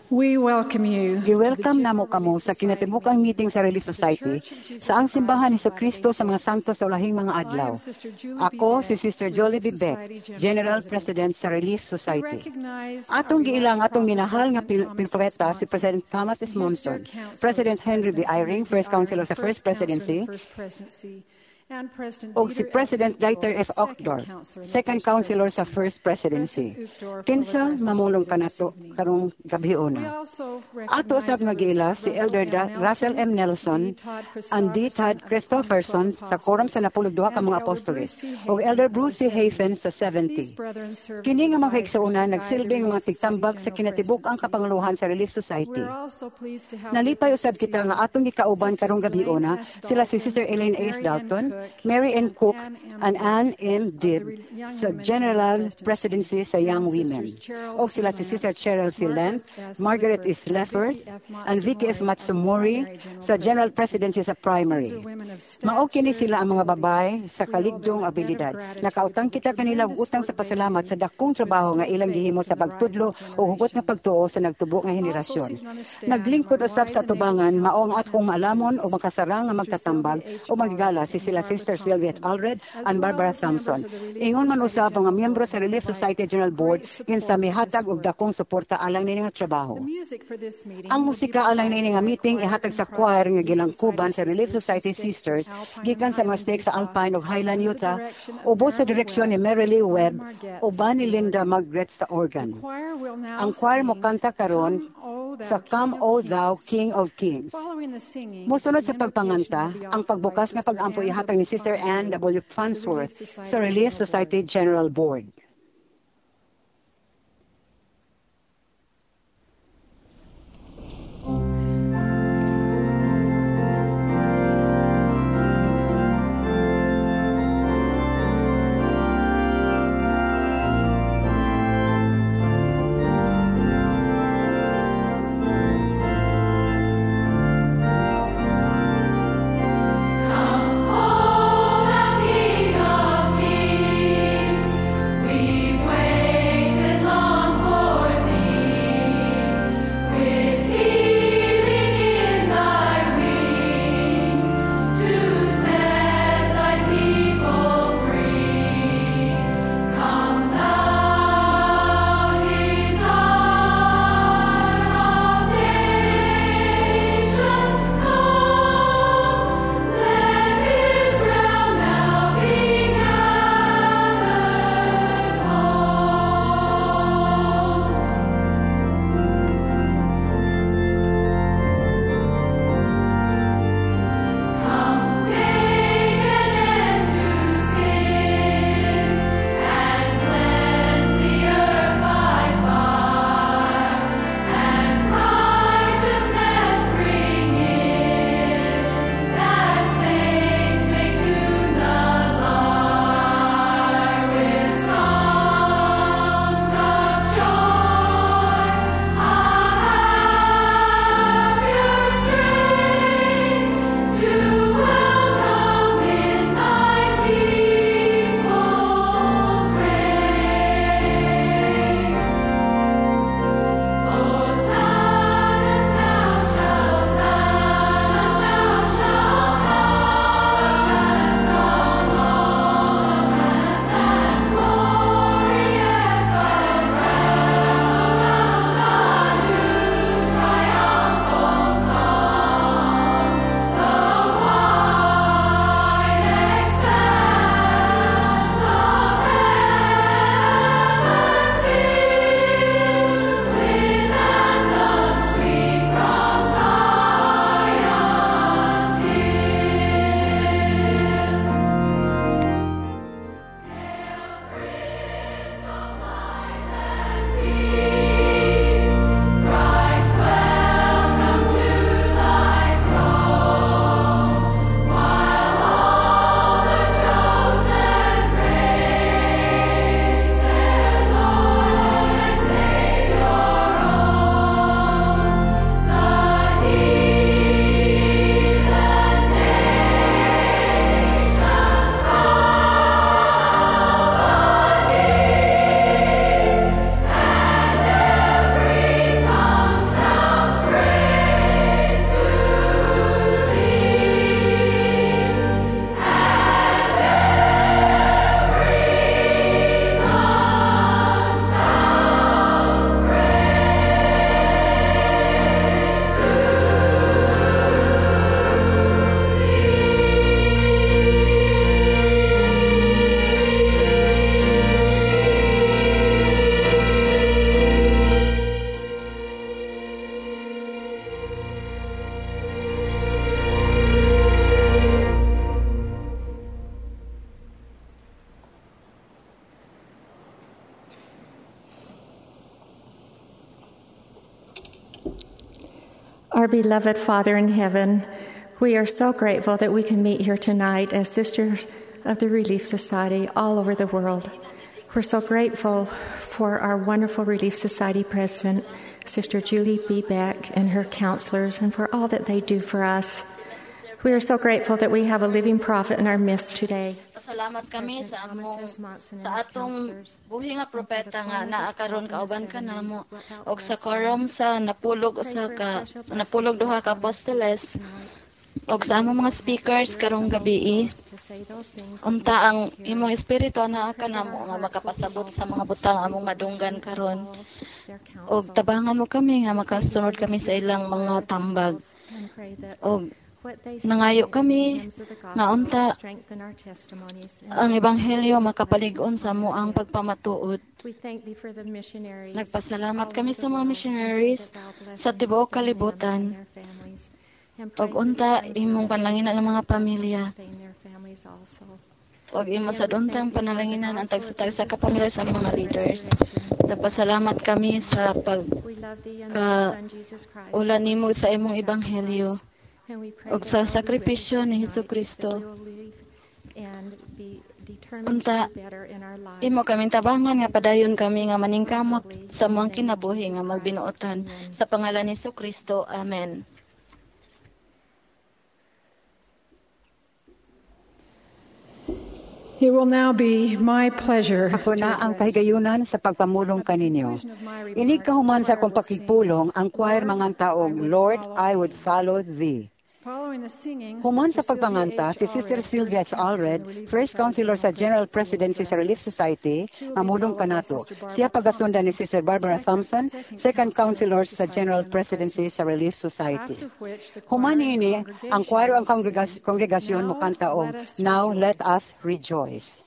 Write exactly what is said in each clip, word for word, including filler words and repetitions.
We welcome you. I-welcome namo kamo sa kinatibukang meeting sa Relief Society sa ang simbahan ni Kristo sa mga santo sa ulahing mga adlaw. Ako si Sister Jolie B. Beck, General President sa Relief Society. Atong giilang atong minahal nga pinprofeta si President Thomas S. Monson, President Henry B. Eyring, First Counselor sa First Presidency, o si President Dieter F. Uchtdorf, Second Counselor sa First Presidency. Kinsa mamulong kanato karong gabiuna. Ato usab nga giila si Elder Russell M. Nelson, and D. Todd Christopherson sa Quorum sa napulog duha ka mga apostoles, o Elder Bruce C. Hafen sa seventy. Kini nga mga kaigsuuna nagsilbing mga tigtambag sa kinatibuk-ang kapanguluhan sa Relief Society. Nalipay usab kita nga atong gikauban karong gabiuna sila si Sister Elaine A. Dalton, Mary N. Cook, and Anne M. Dibb sa General Presidency sa Young Women. O sila si Sister Cheryl C. Lent, Margaret E. Leffert, and Vicky F. Matsumori sa General Presidency sa Primary. Mao kini sila ang mga babae sa kaligdong abilidad. Nakautang kita kanila og utang sa pasalamat sa dakong trabaho nga ilang gihimo sa pagtudlo o hugot nga pagtuo sa nagtubo nga henerasyon. Naglingkod usab sa atubangan mao ang atong maalamon o makasarang nga magtatambag o magigala si sila Sister Sylvia Alred and Barbara Thompson. Ingon man usab ang miyembro sa Relief Society General Board kinsa mihatag og dakong suporta alang nini nga trabaho. Ang musika alang nini nga meeting ihatag sa choir nga gilangkuban sa Relief Society Sisters gikan sa mga snake sa Alpine ug Highland, Utah, ubos sa direksyon ni Merrilee Webb uban ni Linda Margaret sa organ. Ang choir mo kanta karon sa Come, O Thou, King of Kings. Musunod sa pagpanganta, ang pagbukas nga pag-ampo ihatag ni Sister Anne W. Farnsworth sa Relief Society General Board. We Our beloved Father in heaven, we are so grateful that we can meet here tonight as sisters of the Relief Society all over the world. We're so grateful for our wonderful Relief Society president, Sister Julie B. Beck, and her counselors, and for all that they do for us. We are so grateful that we have a living prophet in our midst today. Pasalamat kami sa among sa atong buhi nga propeta nga naa karon kauban kanamo og sa quorum sa napulog usa ka napulog duha ka apostoles og sa among mga speakers karong gabi. Unta ang imong espiritu naa kanamo nga makapasabot sa mga butang among madunggan karon. Og tabangan mo kami nga makasunod kami sa ilang mga tambag. Og nangayo kami nga unta ang ebanghelyo makapalig-on sa mo ang pagpamatuod. Nagpasalamat kami sa mga missionaries sa tibuok kalibutan. Og unta imong panlanginan ng mga pamilya. Og imo sa untang panalanginan ang tagsa-tagsa ka pamilya sa mga leaders. Nagpasalamat kami sa pag ka ulan nimo sa imong ebanghelyo. Og sa sakripisyo ni Jesucristo. Unta, imo kaming tabangan nga padayon kami nga maningkamot sa mga kinabuhi nga magbinuotan sa pangalan ni Jesucristo. Amen. It will now be my pleasure. Ako na ang kahigayunan sa pagpamulong kaninyo. Ini kahuman sa kong pakipulong ang choir mga taong, Lord, I would follow Thee. Human sa pagpanganta, si Sister Sylvia H. Allred, First Counselor sa General Presidency sa Relief Society, mamulong kanato. Siya pagasunda ni Sister Barbara Thompson, Second Counselor sa General Presidency sa Relief Society. Human ini, ang choir ang kongregas- kongregasyon mo kanta og, Now Let Us Rejoice.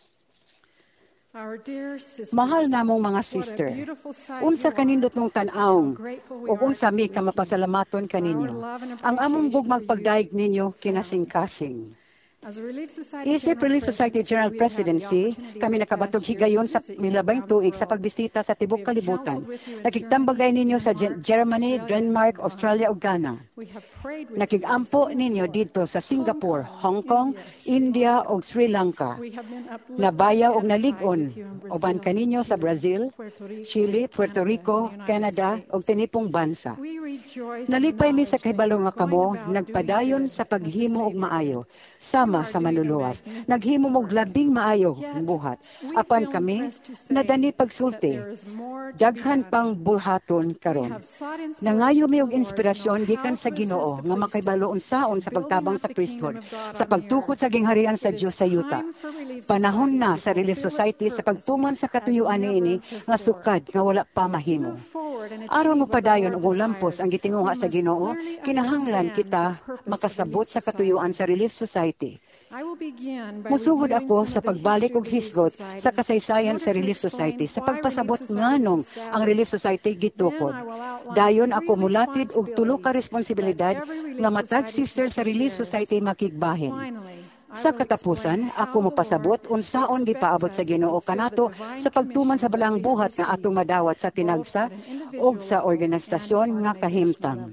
Mahal namong mga sister, unsa kanindot mong tan-awng, ug unsa mi ka mapasalamaton kaninyo. Ang among bugmag pagdaig ninyo kinasing-kasing. Isip Relief Society General Presidency, kami nakabatog higayon sa milabang tuig sa pagbisita sa tibok kalibutan. Nakigtambagay ninyo sa Germany, Denmark, Australia ug Ghana. Nakigampo ninyo dito sa Singapore, Hong Kong, India ug Sri Lanka. Nabayaw ug nalig-on uban kaninyo sa Brazil, Chile, Puerto Rico, Canada ug tinipong bansa. Nalipay mi sa kahibalo nga kamo nagpadayon sa paghimo og maayo sama sa manluluwas. Naghimo og labing maayo buhat. Apan kami nadani pagsulti. Daghan pang bulhaton karon. Nangayo mi og inspirasyon gikan sa Ginoo nga makahibalo unsaon sa pagtabang sa priesthood, sa pagtukod sa gingharian sa Dios sa yuta. Panahon na sa Relief Society sa pagtuman sa katuyuan niini nga sukad nga wala pa mahimo. Aron mo padayon og lampos ang gitinguha sa Ginoo, kinahanglan kita makasabot sa katuyuan sa Relief Society. Musugod ako sa pagbalik og hisgot sa kasaysayan sa Relief Society sa pagpasabot nganong ang Relief Society gitukod. Dayon ako mulatid og tulo ka responsibilidad nga matag sister sa Relief Society makigbahin. Sa katapusan, ako mopasabot unsaon gipaabot sa Ginoo kanato sa pagtuman sa balang buhat nga atong madawat sa tinagsa ug sa organisasyon nga kahimtang.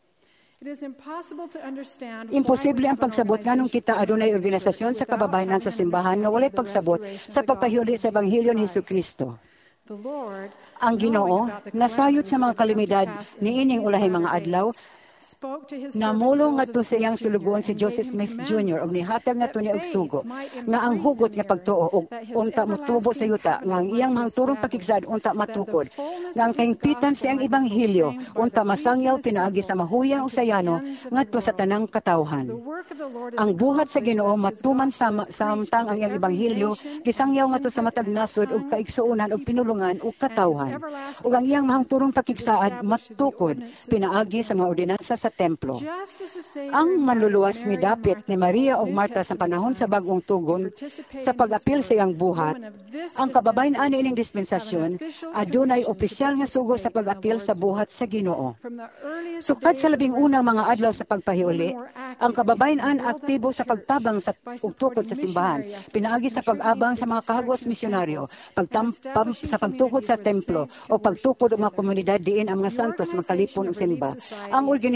Imposible ang pagsabot nganong kita adunay organisasyon sa kababayenan sa simbahan nga walay pagsabot sa pagpahiuli sa Ebanghelyo ni Jesucristo. Ang Ginoo nasayod sa mga kalimidad niining ulahing mga adlaw namulong ngadto sa iyang sulugon si Joseph Smith Junior og nihatag ngadto niya og sugo nga ang hugot nga pagtuo og unta motubo sa yuta nga ang iyang hangturong pakigsad unta matukod nga ang kahingpitan sa iyang ebanghelyo unta masangyaw pinaagi sa mahuyang usayano ngadto sa tanang katawhan. Ang buhat sa Ginoo matuman sama samtang ang iyang ebanghelyo gisangyaw ngadto sa matag nasod ug kaigsuonan ug pinulungan ug katawhan ug ang iyang mahangturong pakigsaad matukod pinaagi sa mga ordinansa sa templo. Ang manluluwas ni dapit ni Maria ug Marta sa panahon sa bagong tugon sa pag-apil sa iyang buhat, ang kababayen-ani ining dispensasyon adunay opisyal nga sugo sa pag-apil sa buhat sa Ginoo. Sukad sa labing unang mga adlaw sa pagpahiuli, ang kababayen-an aktibo sa pagtabang sa ugtukod sa simbahan, pinaagi sa pag-abang sa mga kahagwas misyonaryo, pagtampam sa pagtukod sa templo o pagtukod ng mga komunidad diin ang mga santos makalipon og simba. Ang organisasyon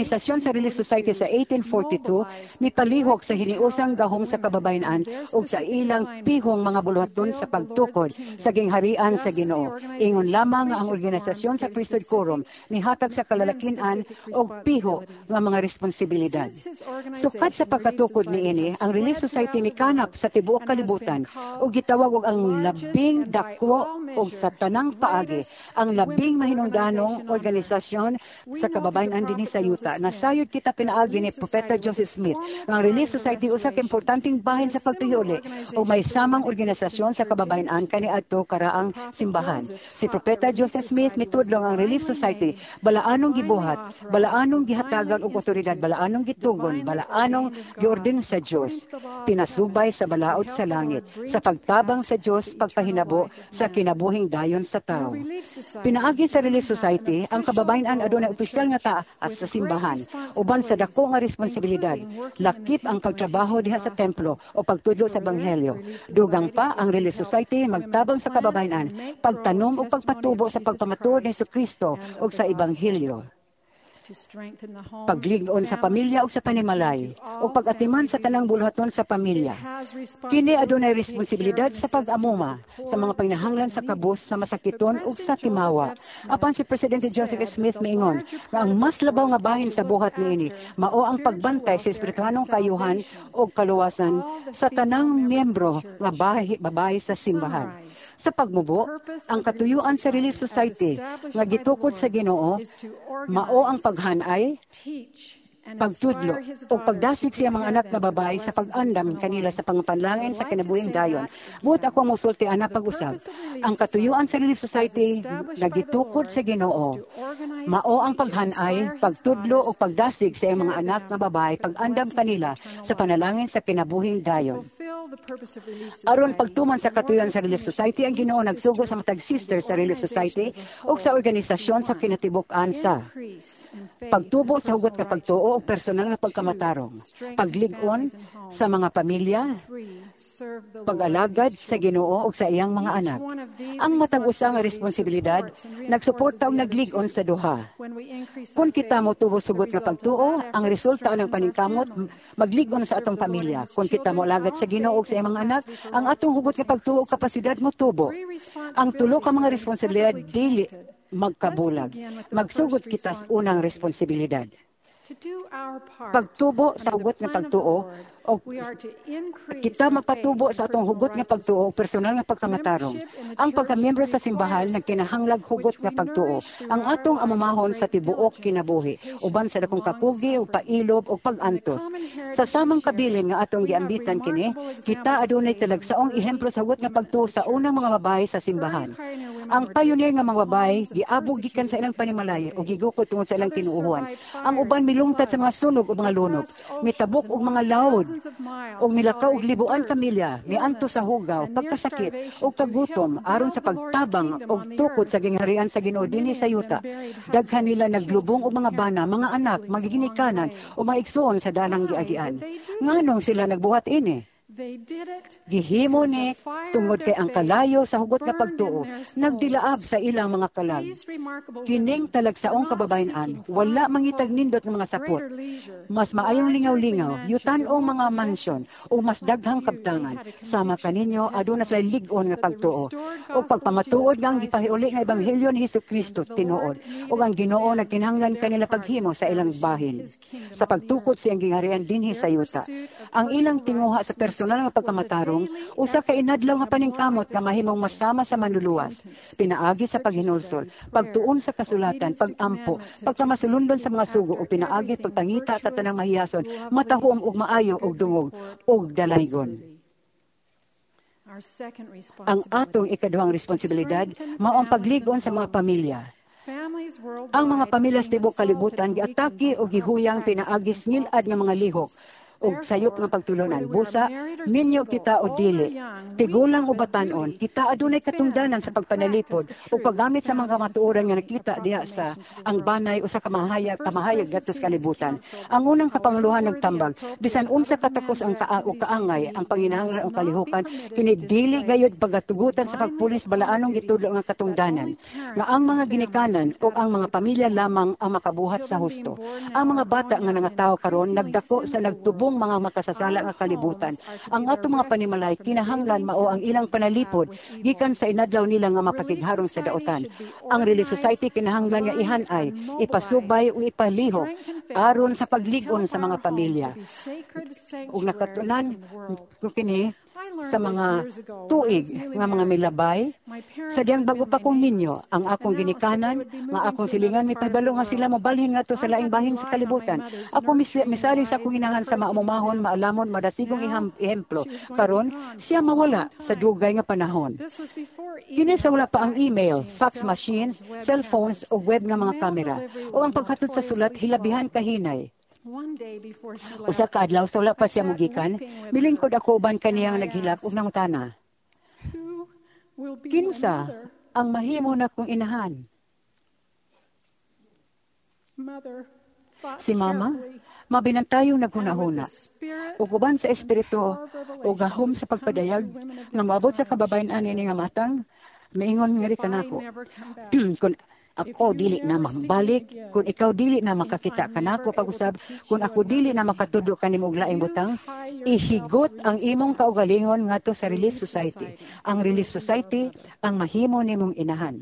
organisasyon sa Relief Society sa eighteen forty-two mipalihok sa hiniusang gahom sa kababayan ug sa ilang pihong mga buluhaton sa pagtukod sa gingharian sa Ginoo. Ingon lamang ang organisasyon sa Priesthood Quorum nihatag sa kalalakian ug piho nga mga responsibilidad. Sukat sa pagkatukod niini, ang Relief Society mikanap sa tibuok kalibutan ug gitawag og ang labing dako ug sa tanang paagi, ang labing mahinungdanong organisasyon sa kababayan dinhi sa yuta. Nasayod kita pinaagi ni Propeta Joseph Smith. Ang Relief Society usa ka importanteng bahin sa pagpihuli o may samang organisasyon sa kababayan kaniadto karaang simbahan. Si Propeta Joseph Smith mitudlong ang Relief Society balaanong gibuhat, balaanong gihatagan og otoridad, balaanong gitugon, balaanong giorden sa Dios, pinasubay sa balaod sa langit, sa pagtabang sa Dios, pagpahinabo sa kinabuhing dayon sa tao. Pinaagi sa Relief Society ang kababayan adunay opisyal nga taas sa simbahan, uban sa dako nga responsibilidad, lakip ang pagtrabaho diha sa templo o pagtudlo sa ebanghelyo. Dugang pa ang Relief Society magtabang sa kababayan, pagtanom o pagpatubo sa pagpamatuod ni Jesucristo o sa ebanghelyo. Paglig-on sa pamilya o sa panimalay, o pag-atiman sa tanang buluhaton sa pamilya. Kini adunay responsibilidad sa pag-amuma sa mga panginahanglan sa kabus, sa masakiton o sa timawa. Apan si Presidente Joseph Smith miingon na ang mas labaw nga bahin sa buhat niini mao ang pagbantay sa espirituhanong kayuhan o kaluwasan sa tanang miyembro nga bahay, babae sa simbahan. Sa pagmubo, ang katuyuan sa Relief Society nga gitukod sa Ginoo mao ang paghanay, pagtudlo o pagdasig siya mga anak na babae sa pag-andam kanila sa pangapanlangin sa kinabuhing dayon. Buot ako musulti ana pag-usab. Ang katuyuan sa Relief Society nagitukod sa Ginoo mao ang paghanay, pagtudlo o pagdasig sa mga anak na babae pag-andam kanila sa panalangin sa kinabuhing dayon. Aron pagtuman sa katuyuan sa Relief Society, ang Ginoo nagsugo sa matag sister sa Relief Society o sa organisasyon sa kinatibuk-an sa pagtubo sa hugot nga pagtuo o personal nga pagkamatarong, paglig-on sa mga pamilya, pag-alagad sa Ginoo o sa iyang mga anak. Ang matag usa nga responsibilidad nagsuporta og naglig-on sa duha. Kung kita mo tubo sugot nga pagtuo, ang resulta ng paningkamot maglig-on sa atong pamilya. Kung kita mo alagad sa Ginoo sa iyang mga anak, ang atong hugot nga pagtuo o kapasidad mo tubo. Ang tulo ka mga responsibilidad dili magkabulag. Magsugod kita sa unang responsibilidad. Pagtubo sa hugot nga pagtuo o kita magpatubo sa atong hugot nga pagtuo o personal nga pagkamatarong. Ang pagkamiyembro sa simbahan nagkinahanglag hugot nga pagtuo. Ang atong amumahon sa tibuok kinabuhi uban sa dakong kapugi o pailob o pag-antos. Sa samang kabilin nga atong giambitan kini, kita adunay talagsaong ehemplo sa hugot nga pagtuo sa unang mga babae sa simbahan. Ang pioneer nga mga babae giabog gikan sa ilang panimalay o gigukod tungod sa ilang tinuuhan. Ang uban milungtad sa mga sunog o mga lunok, mitabok og mga laod o milakaw og libuan kamilya, mianto sa hugaw, pagkasakit o kagutom aron sa pagtabang o tukod sa gingharian sa Ginoo dinhi sa yuta. Daghan nila naglubong og mga bana, mga anak, magiginikanan o mga igsoon sa dalang giagian. Nganong sila nagbuhat ini? Gihimo ni tungod kay ang kalayo sa hugot nga pagtuo nagdilaab sa ilang mga kalag. Kining talagsaong kababayan wala mangitag nindot ng mga sapot. Mas maayong lingaw-lingaw, yutan-ong mga mansyon o mas daghang kabtangan. Sama kaninyo aduna sa lig-on nga pagtuo o pagpamatuod nga ang gipahiuli nga ebanghelyo ni Jesucristo tinuod o ang Ginoo nagkinahanglan kanila paghimo sa ilang bahin. Sa pagtukod siyang gingharian dinhi sa yuta. Ang ilang tinguha sa personal nga pagkamatarong, usa ka inadlaw nga paningkamot nga mahimong masama sa manluluwas, pinaagi sa paghinulsol, pagtuon sa kasulatan, pagampo, pagkamasulundon sa mga sugo o pinaagi pagpangita sa tanang mahiyason, matahom ug maayo ug dungog ug dalaygon. Ang atong ikaduhang responsibilidad mao ang paglig-on sa mga pamilya. Ang mga pamilya sa tibuok kalibutan giatake o gihuyang pinaagi ngilad nga mga lihok og sayop nga pagtulunan. Busa, minyo kita o dili. Tigulang o batanon, kita adunay katungdanan sa pagpanalipod o paggamit sa mga kamatuoran nga nakita diha sa ang banay o sa kamahayag, kamahayag gatos kalibutan. Ang unang kapanguluhan nagtambag, bisan unsa katakos ang kaa o kaangay, ang panginahanglan o kalihukan, kini dili gayud pagatugutan sa pagpulis balaanong gitudlo nga katungdanan, nga ang mga ginikanan o ang mga pamilya lamang ang makabuhat sa husto. Ang mga bata nga nangatawo karon nagdako sa nagtubong mga makasasala nga kalibutan. Ang ato mga panimalay kinahanglan mao ang ilang panalipod gikan sa inadlaw nila nga mapakigharong sa daotan. Ang Relief Society kinahanglan nga ihanay, ipasubay o ipalihok aron sa pagligon sa mga pamilya. Ug nakatunan ko kini sa mga tuig nga mga milabay, sa diyang bago pa kong ninyo, ang akong ginikanan, nga akong silingan, may pahibalo nga sila mobalhin nga to sa laing bahin sa kalibutan. Ako misari sa akong inahan sa maamumahon, maalamon, madasigong ihemplo. Karon, siya mawala sa dugay nga panahon. Kini sa wala pa ang email, fax machines, cellphones o web nga mga kamera. O ang paghatod sa sulat, hilabihan kahinay. Usa ka adlaw sa wala pa siya mugikan, milingkod ako uban kaniyang naghilak ug nangutana. Kinsa ang mahimo na kong inahan? Si Mama, mabinantayong naghunahuna. Ug uban sa espiritu o gahom sa pagpadayag nga moabot sa kababayen-an ini nga matang, miingon nga ri kanako. Kung ako dili na magbalik, kung ikaw dili na makakita kanako pag-usab, kung ako dili na makatudo kanimo og laing butang, ihigot ang imong kaugalingon ngadto sa Relief Society. Ang Relief Society ang mahimo nimong inahan.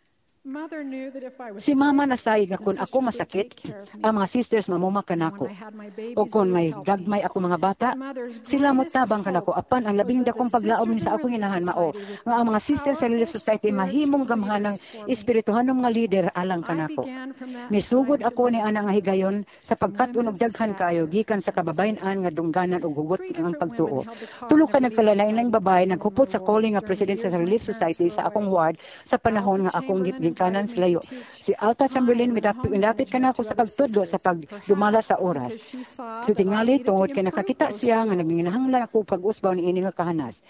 Si Mama nasayod nga kung ako masakit, ang mga sisters mamuma kanako. O kung may gagmay ako mga bata, sila mutabang kanako. Apan ang labing dakong paglaom ni sa akong inahan mao, nga ang mga sisters sa Relief Society mahimong gamhan ng espirituhanong nga leader alang kanako. Misugod ako ni ana nga higayon sa pagkat-unog daghan kayo gikan sa kababayen-an nga dungganan ug hugot ang pagtuo. Tulo ka nagkalalain-laing babae naghupot sa calling nga president sa Relief Society sa akong ward sa panahon nga akong kanan sa layo. Si Alta Chamberlain, midapit, midapit ka na ako sa pagtudlo sa pagdumala sa oras. So tingali, tungod kay nakakita siya nga nagminahanglan ako pag-usbaw ni ini nga kahanas.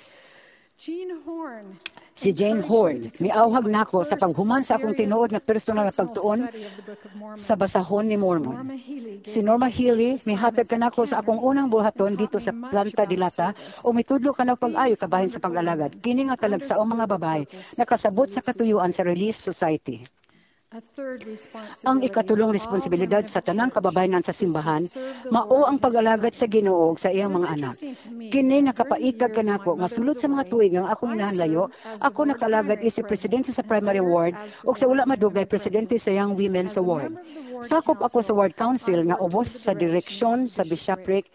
Si Jane Horn, miauhag nako sa paghuman sa akong tinuod nga personal nga pagtuon sa basahon ni Mormon. Si Norma Healy, mihatag kanako sa akong unang buhaton dito sa Planta Dilata o mitudlo kanako pag-ayo kabahin sa pag-alagad. Kini nga talagsaong mga babae nakasabot sa katuyuan sa Relief Society. Ang ikatulong responsibilidad sa tanang kababayenan sa simbahan, mao ang pag-alagad sa Ginoo sa iyang mga anak. Kini nakapaikag kanako nga sulod sa mga tuig nga akong inahanlayo, ako nakalagad isip presidente sa primary ward o sa wala madugay presidente sa Young Women's Ward. Sakop ako sa ward council nga ubos sa direksyon sa bishopric.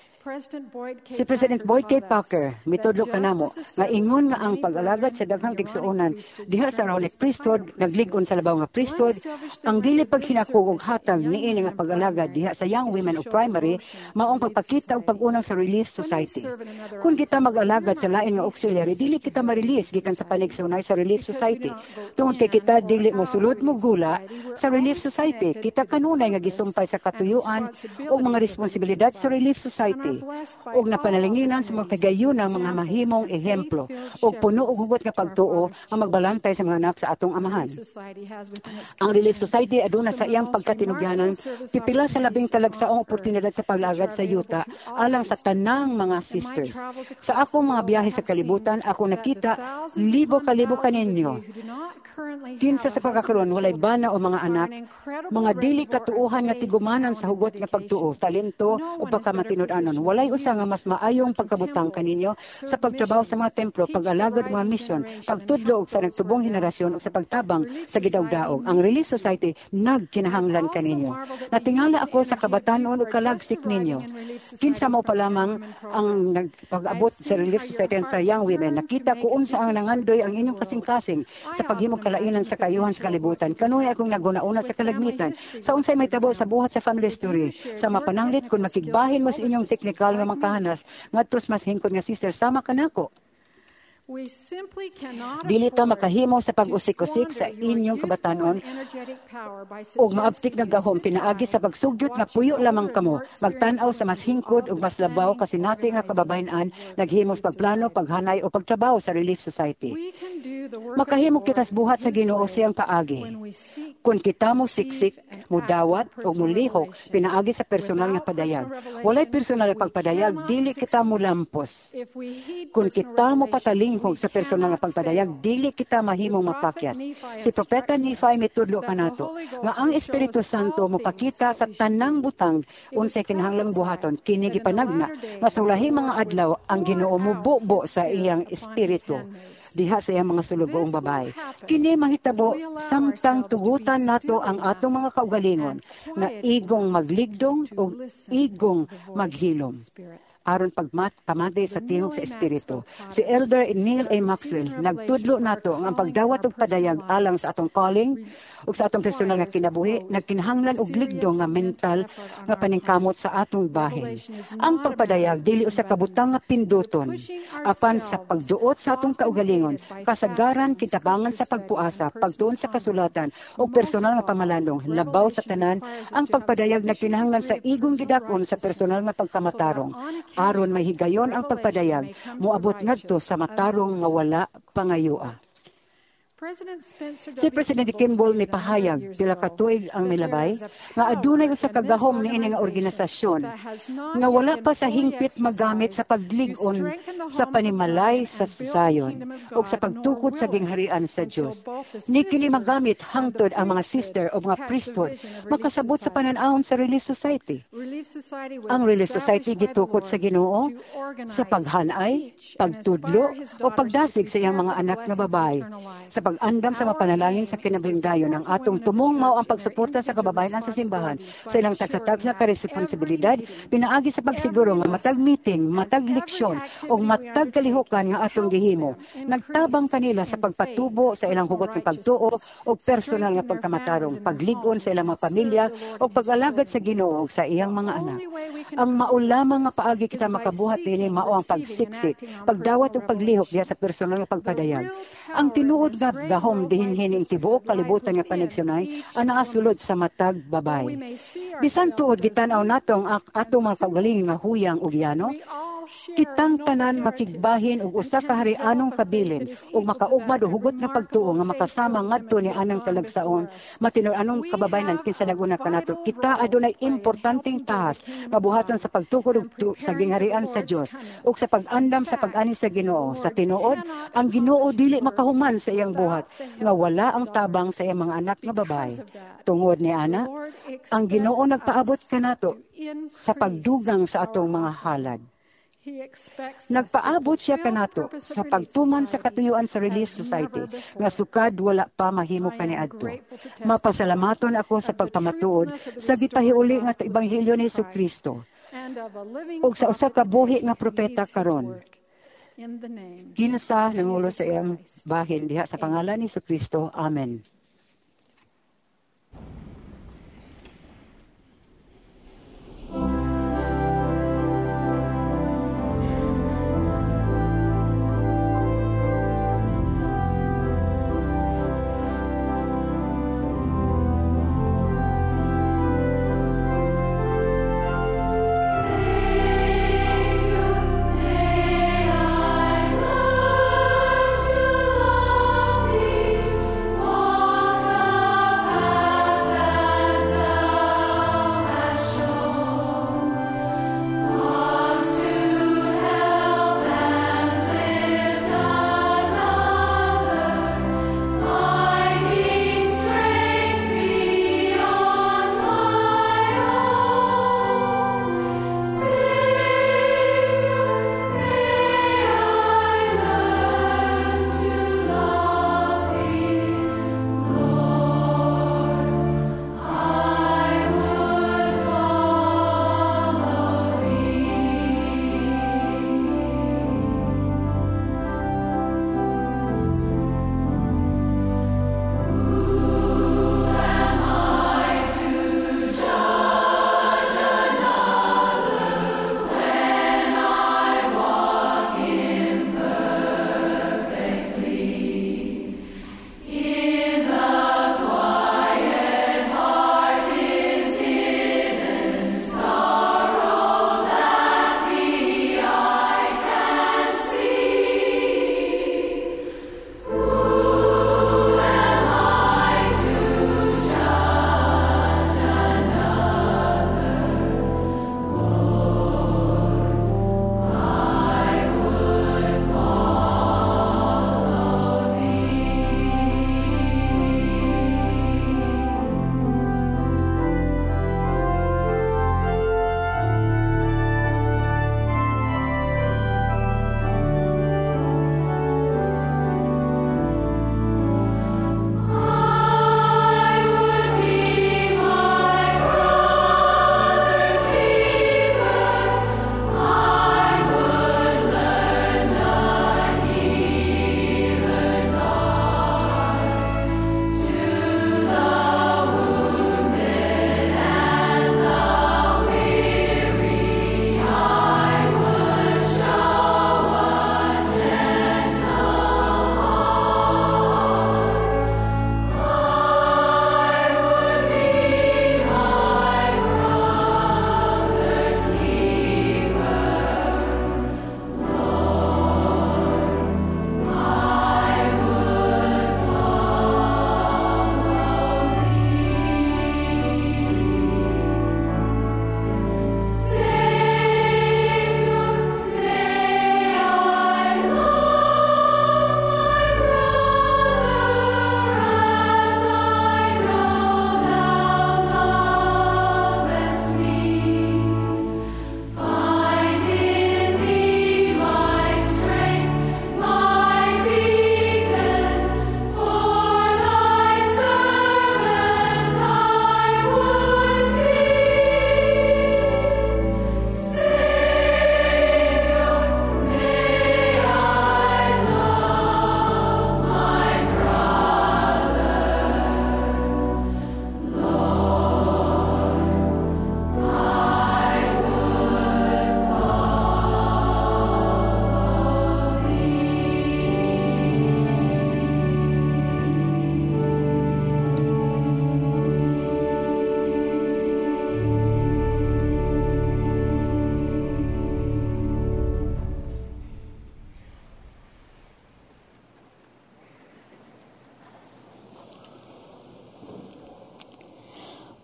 Si President Boyd K. Packer, mitudlo kanamo, nga ingon nga ang pag-alagad sa daghang tigsuonan diha sa Aaronic priesthood, nagligon sa labaw nga priesthood, ang dili paghinakog og hatag niini nga pag-alagad diha sa Young Women o Primary, maong pagpakita og pag-unang sa Relief Society. Kung kita mag-alagad sa lain nga auxiliary, dili kita ma-release gikan sa panigsunay sa Relief Society. Tungod kay kita dili mo sulod mo gula sa Relief Society, kita kanunay nga gisumpay sa katuyuan o mga responsibilidad sa Relief Society. Og napanalinginan sa mga kagayunang mga mahimong ehemplo og puno og hugot nga pagtuo ang magbalantay sa mga anak sa atong amahan. Ang Relief Society aduna sa iyang pagkatinugyanan pipila sa labing talagsaong oportunidad sa paglagad sa yuta alang sa tanang mga sisters. Sa akong mga biyahe sa kalibutan, ako nakita libo-kalibo kaninyo. Kinsa sa pagkakaroon walay bana o mga anak, mga dili katuuhan nga tigumanan sa hugot nga pagtuo, talento o pagkamatinud-anon. Walay usa nga mas maayong pagkabutang kaninyo sa pagtrabaho sa mga templo, pag-alagad mga misyon, pagtudlo og sa nagtubong henerasyon ug sa pagtabang sa gidawdaog. Ang Relief Society nagkinahanglan kaninyo. Natingala ako sa kabatanon ug kalagsik ninyo. Kinsa mao pa lamang ang nagpag-abot sa Relief Society sa Young Women. Nakita ko unsa ang nangandoy ang inyong kasing-kasing sa paghimong kalainan sa kayuhan sa kalibutan. Kanuy akong naguna-una sa kalagmitan. Sa unsay may tabo sa buhat sa family story. Sa mapananglit kung makigbahin mo sa inyong teknikal nga mga kahanas, ngadtos mas hingkod nga sister sama kanako. Dili ta makahimo sa pag-usik-usik sa inyong kabatanon ug maabtik nga gahom pinaagi sa pagsugyot nga puyo lamang kamo, magtan-aw sa mas hingkod ug mas labaw kasi nati nga kababayen-an naghimos pagplano, paghanay o pagtrabaho sa Relief Society. Makahimo kita sa buhat sa Ginoo siyang paagi. Kung kita mo siksik, mudawat o mulihok, pinaagi sa personal nga padayag. Walay personal nga pagpadayag, dili kita mo lampos. Kung kita mo patalinghog sa personal nga pagpadayag, dili kita mahimong mapakyas. Si Propeta Nephi mitudlo kanato nga ang Espiritu Santo mopakita sa tanang butang unsay kinahanglang buhaton kini gipanagna nga sa ulahi mga adlaw ang Ginoo mububo sa iyang espiritu diha sa iyang mga sulugoong babae. Kini mahitabo samtang tugutan nato ang atong mga kaugalingon nga igong magligdong o igong maghilom aron pagmat pamati sa tingog sa espiritu. Si Elder Neil A. Maxwell nagtudlo nato ang pagdawat og padayag alang sa atong calling ug sa atong personal nga kinabuhi nagkinahanglan og ligdong nga mental nga paningkamot sa atong bahin. Ang pagpadayag dili usa ka butang nga pinduton apan sa pagduot sa atong kaugalingon, kasagaran kitabangan sa pagpuasa, pagtuon sa kasulatan ug personal nga pamalandong labaw sa tanan. Ang pagpadayag nagkinahanglan sa igong gidakon sa personal nga pagkamatarong aron may higayon ang pagpadayag moabot ngadto sa matarong nga wala pangayua. Si Presidente Kimball ni pahayag pila ka tuig ang milabay nga adunay usa ka gahom niini nga organisasyon nga wala pa sa hingpit magamit sa paglig-on sa panimalay sa Zion ug sa pagtukod sa gingharian sa Dios. Ni kini magamit hangtod ang mga sister o mga priesthood makasabot sa panan-awon sa Relief Society. Ang Relief Society gitukod sa Ginoo sa paghanay, pagtudlo o pagdasig sa iyang mga anak nga babae. Sa pag-andam sa mapanalangin sa kinabuhingdayon ng atong tumong mao ang pagsuporta sa kababayenan sa simbahan sa ilang tagsa-tagsa ka responsibilidad pinaagi sa pagsiguro nga matag meeting, matag leksyon o matag kalihukan nga atong gihimo. Nagtabang kanila sa pagpatubo sa ilang hugot ng pagtuo o personal nga pagkamatarong, paglig-on sa ilang mga pamilya o pag-alagad sa Ginoo sa iyang mga anak. Ang maulamang nga paagi kita makabuhat dinhi mao ang pagsiksik, pagdawat ug paglihok diha sa personal nga pagpadayag. Ang tinuod nga gahom dihinhining tibuok kalibutan nga panigsunay ang naasulod sa matag babay. Bisan tuod gitan-aw natong atong mga kaugalingon nga huyang ug yano, kitang tanan makigbahin og usa ka harianong kabilin ug makaugmad og hugot nga pagtuo nga makasama ngadto ni anang talagsaon matinud-anong kababayenan kinsa naguna kanato. Kita adunay importanteng tahas mabuhaton sa pagtukod ug sa gingharian sa Dios ug sa pag-andam sa pag-ani sa Ginoo. Sa tinuod, ang Ginoo dili makahuman sa iyang buhat nga wala ang tabang sa iyang mga anak nga babae. Tungod ni ana, ang Ginoo nagpaabot kanato sa pagdugang sa atong mga halad. Nagpaabot siya kanato sa pagtuman sa katuyuan sa Relief Society nga sukad wala pa mahimo kaniadto. Mapasalamaton ako sa pagpamatuod sa gipahiuli nga ebanghelyo ni Jesucristo ug sa usa ka buhi nga propeta karon. Kinsa nangulo sa iyang bahin diha sa pangalan ni Jesucristo. Amen. Oh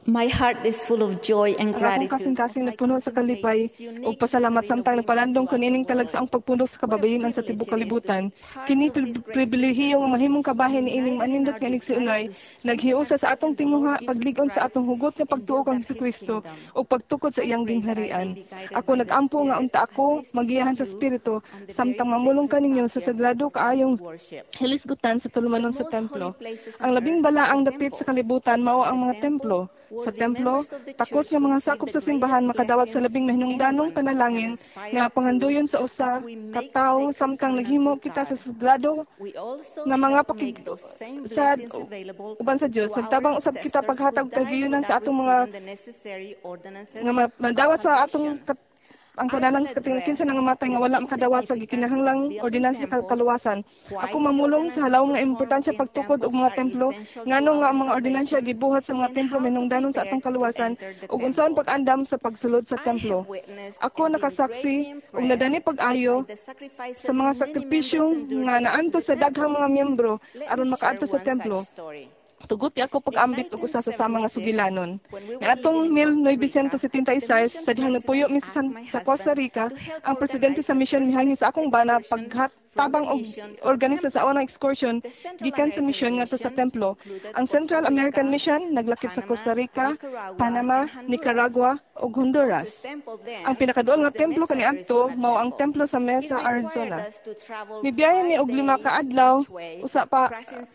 My heart is full of joy and Ang akong gratitude. kasing-kasing nagpuno sa kalipay ug pasalamat samtang nagpalandong kanining talag sa ang pagpuno sa kababayenan sa tibuok kalibutan. Kini pribilehiyo nga mahimong kabahin ni ining manindot nga igsuonay, naghiusa sa atong tinguha paglig-on sa atong hugot nga pagtuo kang Hesukristo ug pagtukod sa iyang gingharian. Ako nagampo nga unta ako magiyahan sa espiritu samtang mamulong kaninyo sa sagrado kaayong hilisgutan sa tulumanon sa templo. Ang labing balaang dapit sa kalibutan mao ang mga templo. Sa templo, takos nga mga sakop sa simbahan makadawat sa labing mahinungdanong panalangin nga panganduyon sa usa ka tawo samtang naghimo kita sa sagrado nga mga pakig sa uban sa Dios. Nagtabang usab kita paghatag kagiyunan sa atong mga nga madawat sa atong ang kanalang kinsa nang matay nga wala makadawat sa gikinahanglang ordinansa sa kaluwasan. Ako mamulong sa halawom nga importansya pagtukod og mga templo ngano nga ang mga ordinansya gibuhat sa mga templo minungdanon sa atong kaluwasan ug unsaon pag-andam sa pagsulod sa templo. Ako nakasaksi ug nadani pag-ayo sa mga sakripisyo nga naanto sa daghang mga miyembro aron makaadto sa templo. Tuguti ako pag-ambit ug usa sa sama nga sugilanon. Nga atong nineteen seventy-six sa dihang nagpuyo mi sa, sa Costa Rica, ang presidente sa mission mihangi sa akong bana paghatabang og organisa sa unang excursion gikan sa mission ngadto sa templo. Ang Central American Mission naglakip sa Costa Rica, Panama, Nicaragua ug Honduras. Ang pinakaduol nga templo kaniadto mao ang templo sa Mesa, Arizona. Mibiyahe mi og lima ka adlaw usa pa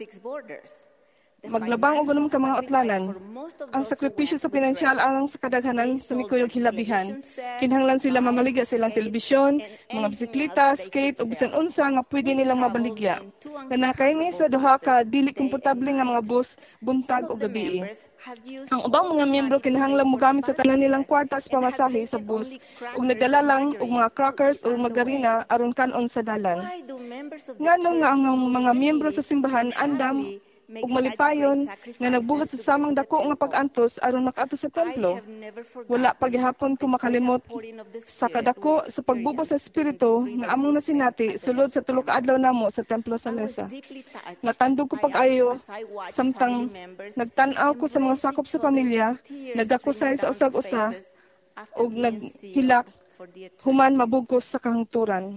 maglabang og ganun ka mga utlanan. Ang sakripisyo sa pinansyal alang sa kadaghanan sa mikuyog hilabihan. Kinahanglan sila mamaligya sa ilang telebisyon, mga bisikleta, skate ug bisan unsa nga pwede nilang mabaligya. Kanakay sa duha ka dili komportable nga mga bus buntag o gabi. Ang ubang mga miyembro kinahanglan mogamit sa tanan nilang kwarta sa pamasahe sa bus ug nagdala lang og mga crackers o margarina aron kanon sa dalan. Ngano nga ang mga miyembro sa simbahan andam ug malipayon nga nagbuhat sa samang dako nga pag-antos aron makaadto sa templo. Wala paghihapon ko makalimot sa kadako sa pagbubo sa espiritu nga among nasinati sulod sa tulo ka adlaw namo sa templo sa Mesa. Natandog ko pag-ayo samtang nagtan-aw ko sa mga sakop sa pamilya, nagakusay sa usag-usa ug naghilak human mabugkos sa kahangturan.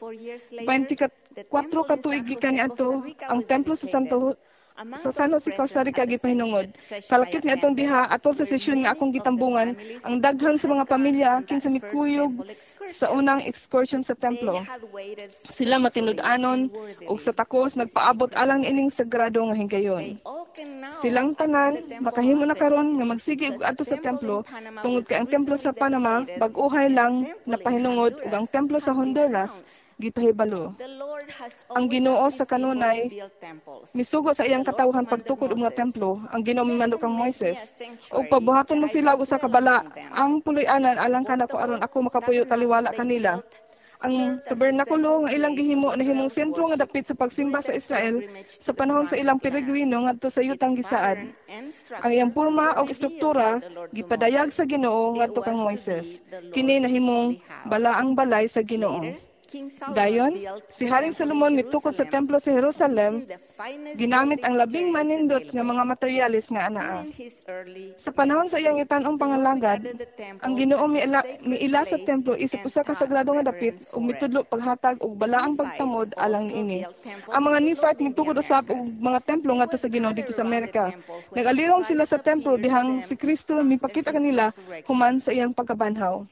twenty-four ka tuig gikan niadto ang templo sa Santo sa San Jose, Costa Rica gipahinungod. Kalakip ni atong diha atol sa sesyon nga akong gitambungan ang daghan sa mga pamilya kinsa mikuyog sa unang excursion sa templo. Sila matinud-anon ug sa takos nagpaabot alang ining sagrado nga higayon. Silang tanan makahimo na karon nga magsige og adto sa templo tungod kay ang templo sa Panama bag-uhay lang napahinungod ug ang templo sa Honduras gipahibalo. Ang Ginoo sa kanunay misugo sa iyang katawhan pagtukod og mga templo. Ang Ginoo mimando kang Moises ug pabuhaton mo sila og usa ka bala ang puloy-anan alang kanako aron ako makapuyo taliwala kanila. Ang tabernakulo nga ilang gihimo nahimong sentro nga dapit sa pagsimba sa Israel sa panahon sa ilang peregrino ngadto sa yutang gisaad. Ang iyang porma ug struktura gipadayag sa Ginoo ngadto kang Moises. Kini nahimong balaang balay sa Ginoo. Dayon, si Haring Solomon mitukod sa templo sa Jerusalem, ginamit ang labing manindot nga mga materyales nga anaa. Sa panahon sa iyang itanong pangalagad, ang Ginoo miila, miila sa templo isip usa ka sagrado nga dapit ug mitudlo paghatag og balaang pagtamod alang niini. Ang mga Nephite mitukod usab og mga templo ngadto sa Ginoo dito sa Amerika. Nag-alirong sila sa templo dihang si Kristo mipakita kanila human sa iyang pagkabanhaw.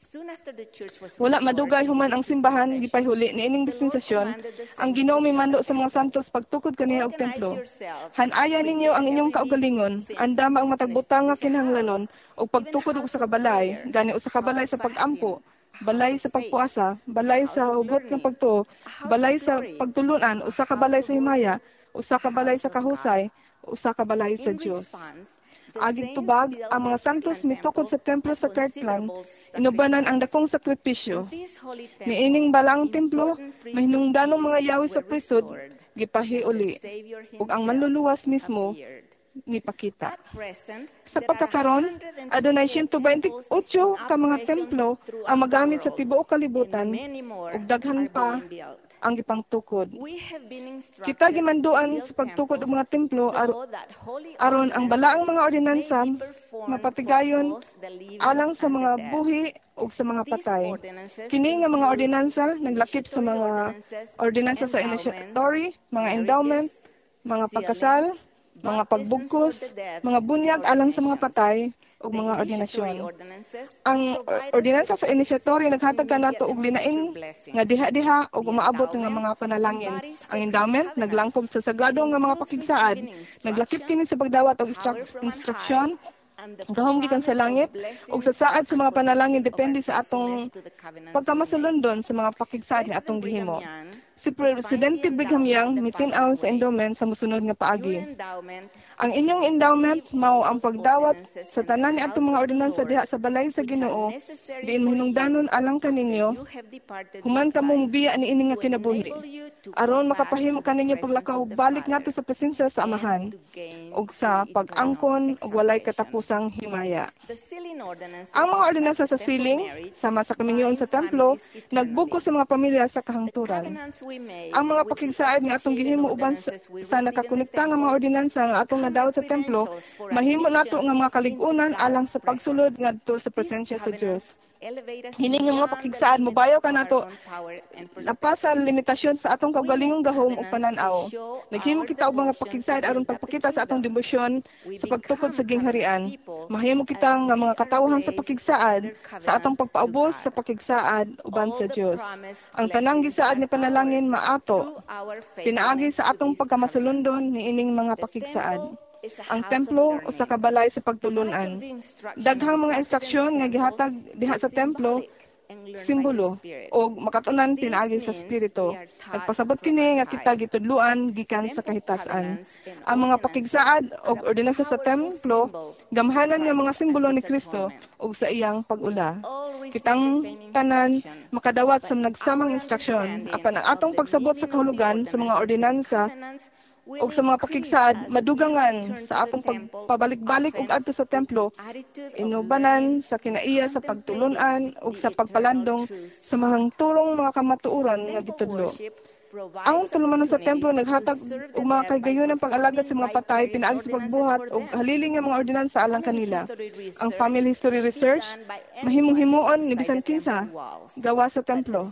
Wala madugay human ang simbahan gipay huli ni ining dispensasyon, ang Ginoo mimando sa mga santos pagtukod kaniya og templo. Hanaya ninyo ang inyong kaugalingon, andama ang matagbutang nga kinahanglanon og pagtukod og usa ka balay, gani usa ka balay sa pag-ampo, balay sa pagpuasa, balay sa hugot ng pagtuo, balay sa pagtulunan, usa ka balay sa himaya, usa ka balay sa kahusay, usa ka balay sa Dios. Aging tubag, ang mga santos mitukod sa templo sa Kirtland, inubanan ang dakong sakripisyo. Niining balang templo, mahinungdanong mga yawi sa prisod, gipahiuli, ug ang manluluwas mismo, nipakita. Sa pagkakaroon, adunay one hundred twenty-eight ka mga templo ang magamit sa tibuok kalibutan, ug daghan pa ang gipangtukod. Kita gimanduan sa pagtukod og mga templo ar- aron ang balaang mga ordinansa mapatigayon alang sa mga buhi ug sa mga patay. Kini nga mga ordinansa naglakip sa mga ordinansa sa initiatory, mga endowment, mga pagkasal, mga pagbugkos, mga bunyag alang sa mga patay ug mga ordinasyon. Ang ordinansa sa initiatory naghatag kanato og linain nga diha-diha ug umaabot nga mga panalangin. Ang endowment naglangkob sa sagrado nga mga pakigsaad, naglakip kini sa pagdawat og instru- instruksyon gahom gikan sa langit ug sa saad sa mga panalangin depende sa atong pagkamasulundon sa mga pakigsaad nga atong gihimo. Si Presidente Brigham Young mitin-aw sa endowment sa mosunod nga paagi. Ang inyong endowment mao ang pagdawat sa tanan ni atong mga ordinansa diha sa balay sa Ginoo diin mahinungdanon alang kaninyo human kamo mobiya ni ini nga kinabuhi aron makapahimo kaninyo paglakaw balik ngadto sa presensya sa Amahan ug sa pag-angkon ug walay katapusang himaya. Ang mga ordinansa sa siling sama sa kaminyoon sa templo nagbugko sa mga pamilya sa kahangturan. Ang mga pakigsaad nga atong gihimo uban sa, sa nakakonekta nga mga ordinansa nga atong nadawat sa templo, mahimo nato nga mga kaligunan alang sa pagsulod ngadto sa presensya sa Dios. Hini nga mga pakigsaad mobayaw ka nato lapas sa limitasyon sa atong kaugalingong gahom ug panan-aw. Naghimo kita og mga pakigsaad aron pagpakita sa atong debosyon sa pagtukod sa gingharian. Mahimo kita nga mga katawhan sa pakigsaad sa atong pagpaubos sa pakigsaad uban sa Dios. Ang tanang gisaad ni panalangin maato pinaagi sa atong pagkamasulundon ni ining mga pakigsaad. Ang templo usa ka balay sa pagtulunan. Daghang mga instruksyon nga gihatag diha sa templo simbolo o makatunan pinaagi sa espiritu. Nagpasabot kini nga kita gitudluan gikan sa kahitasan. Ang mga pakigsaad o ordinansa sa templo gamhanan nga mga simbolo ni Kristo ug sa iyang pag-ula. Kitang tanan makadawat sa nagsamang instruksyon apan ang atong pagsabot sa kahulugan sa mga ordinansa ug sa mga pakigsaad madugangan sa atong pagpabalik-balik ug adto sa templo inubanan sa kinaiya sa pagtulunan ug sa pagpalandong sa mahang turong mga kamatuoran nga gitudlo. Ang tulumanon sa templo naghatag og mga kahigayunan pag-alagad sa mga patay pinaagi sa pagbuhat ug halili nga mga ordinansa alang kanila. Ang family history research mahimong-himuon ni bisan kinsa gawa sa templo.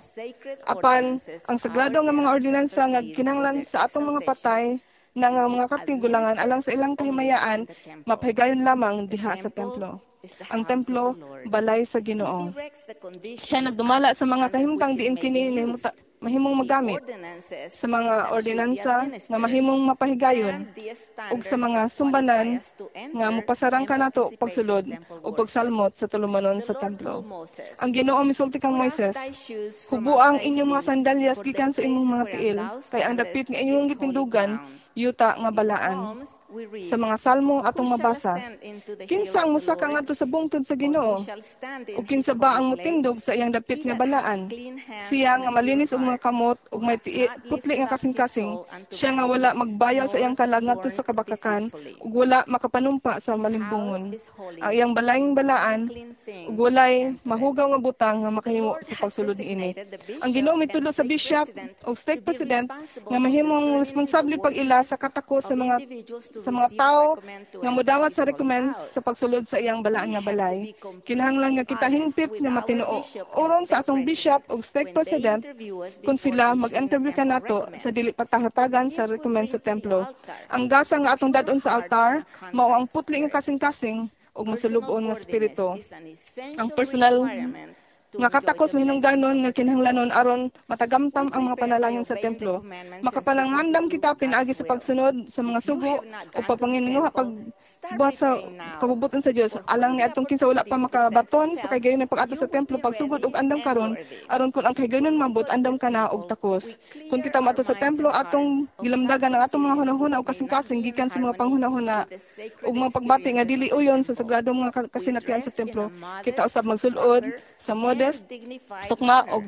Apan ang sagrado nga mga ordinansa nga kinahanglan sa atong mga patay na nga mga katinggulangan alang sa ilang kahimayaan mapahigayon lamang diha sa templo. Ang templo balay sa Ginoo. Siya nagdumala sa mga kahimtang diin kini mahimong magamit sa mga ordinansa nga mahimong mapahigayon ug sa mga sumbanan nga mopasarang kanato pagsulod o pagsalmot sa tulumanon sa templo. Ang Ginoo misulti kang Moises, hubuang inyong mga sandalyas gikan sa imong mga tiil kay ang dapit nga inyong gitindugan yuta nga balaan. Sa mga salmo atong mabasa, kinsa ang musaka ngadto sa bungtod sa Ginoo? Ug kinsa ba ang mutindog sa iyang dapit nga balaan? Siya nga malinis og mga kamot ug may tiil, putli nga kasing-kasing. Siya nga wala magbayaw sa iyang kalag ngadto sa kabakakan ug wala makapanumpa sa malimbungon. Ang iyang balayng balaan ug walay mahugaw nga butang nga makahimo sa pagsulod niini. Ang Ginoo mitudlo sa bishop ug stake president nga mahimong responsable pag-ila sa katako sa mga sa mga tao nga modawat sa recommends sa pagsulod sa iyang balaan nga balay. Kinahanglan nga kita hingpit nga matinuo uron sa atong bishop ug stake president kung sila mag-interview kanato sa dili patahatagan sa recommend sa templo. Ang gasa nga atong dadon sa altar mao ang putli nga kasing-kasing ug masulubon nga espiritu. Ang personal nga katakos mahinungdanon nga kinahanglanon aron matagamtam ang mga panalangin sa templo. Makapanangandam kita pinaagi sa pagsunod sa mga sugo o papanginuha pagbuhat sa kabubuton sa Dios alang ni atong kinsa wala pa makabaton sa kaygayon pag-ato sa templo pagsugod og andam karon aron kun ang kaygayon mabot andam kana og takos. Kun kita maato sa templo atong gilamdagan ang atong mga hunahuna og kasing-kasing gikan sa mga panghunahuna ug mga pagbati nga dili uyon sa sagrado mga kasinatian sa templo. Kita usab magsulod sa modest, tukma og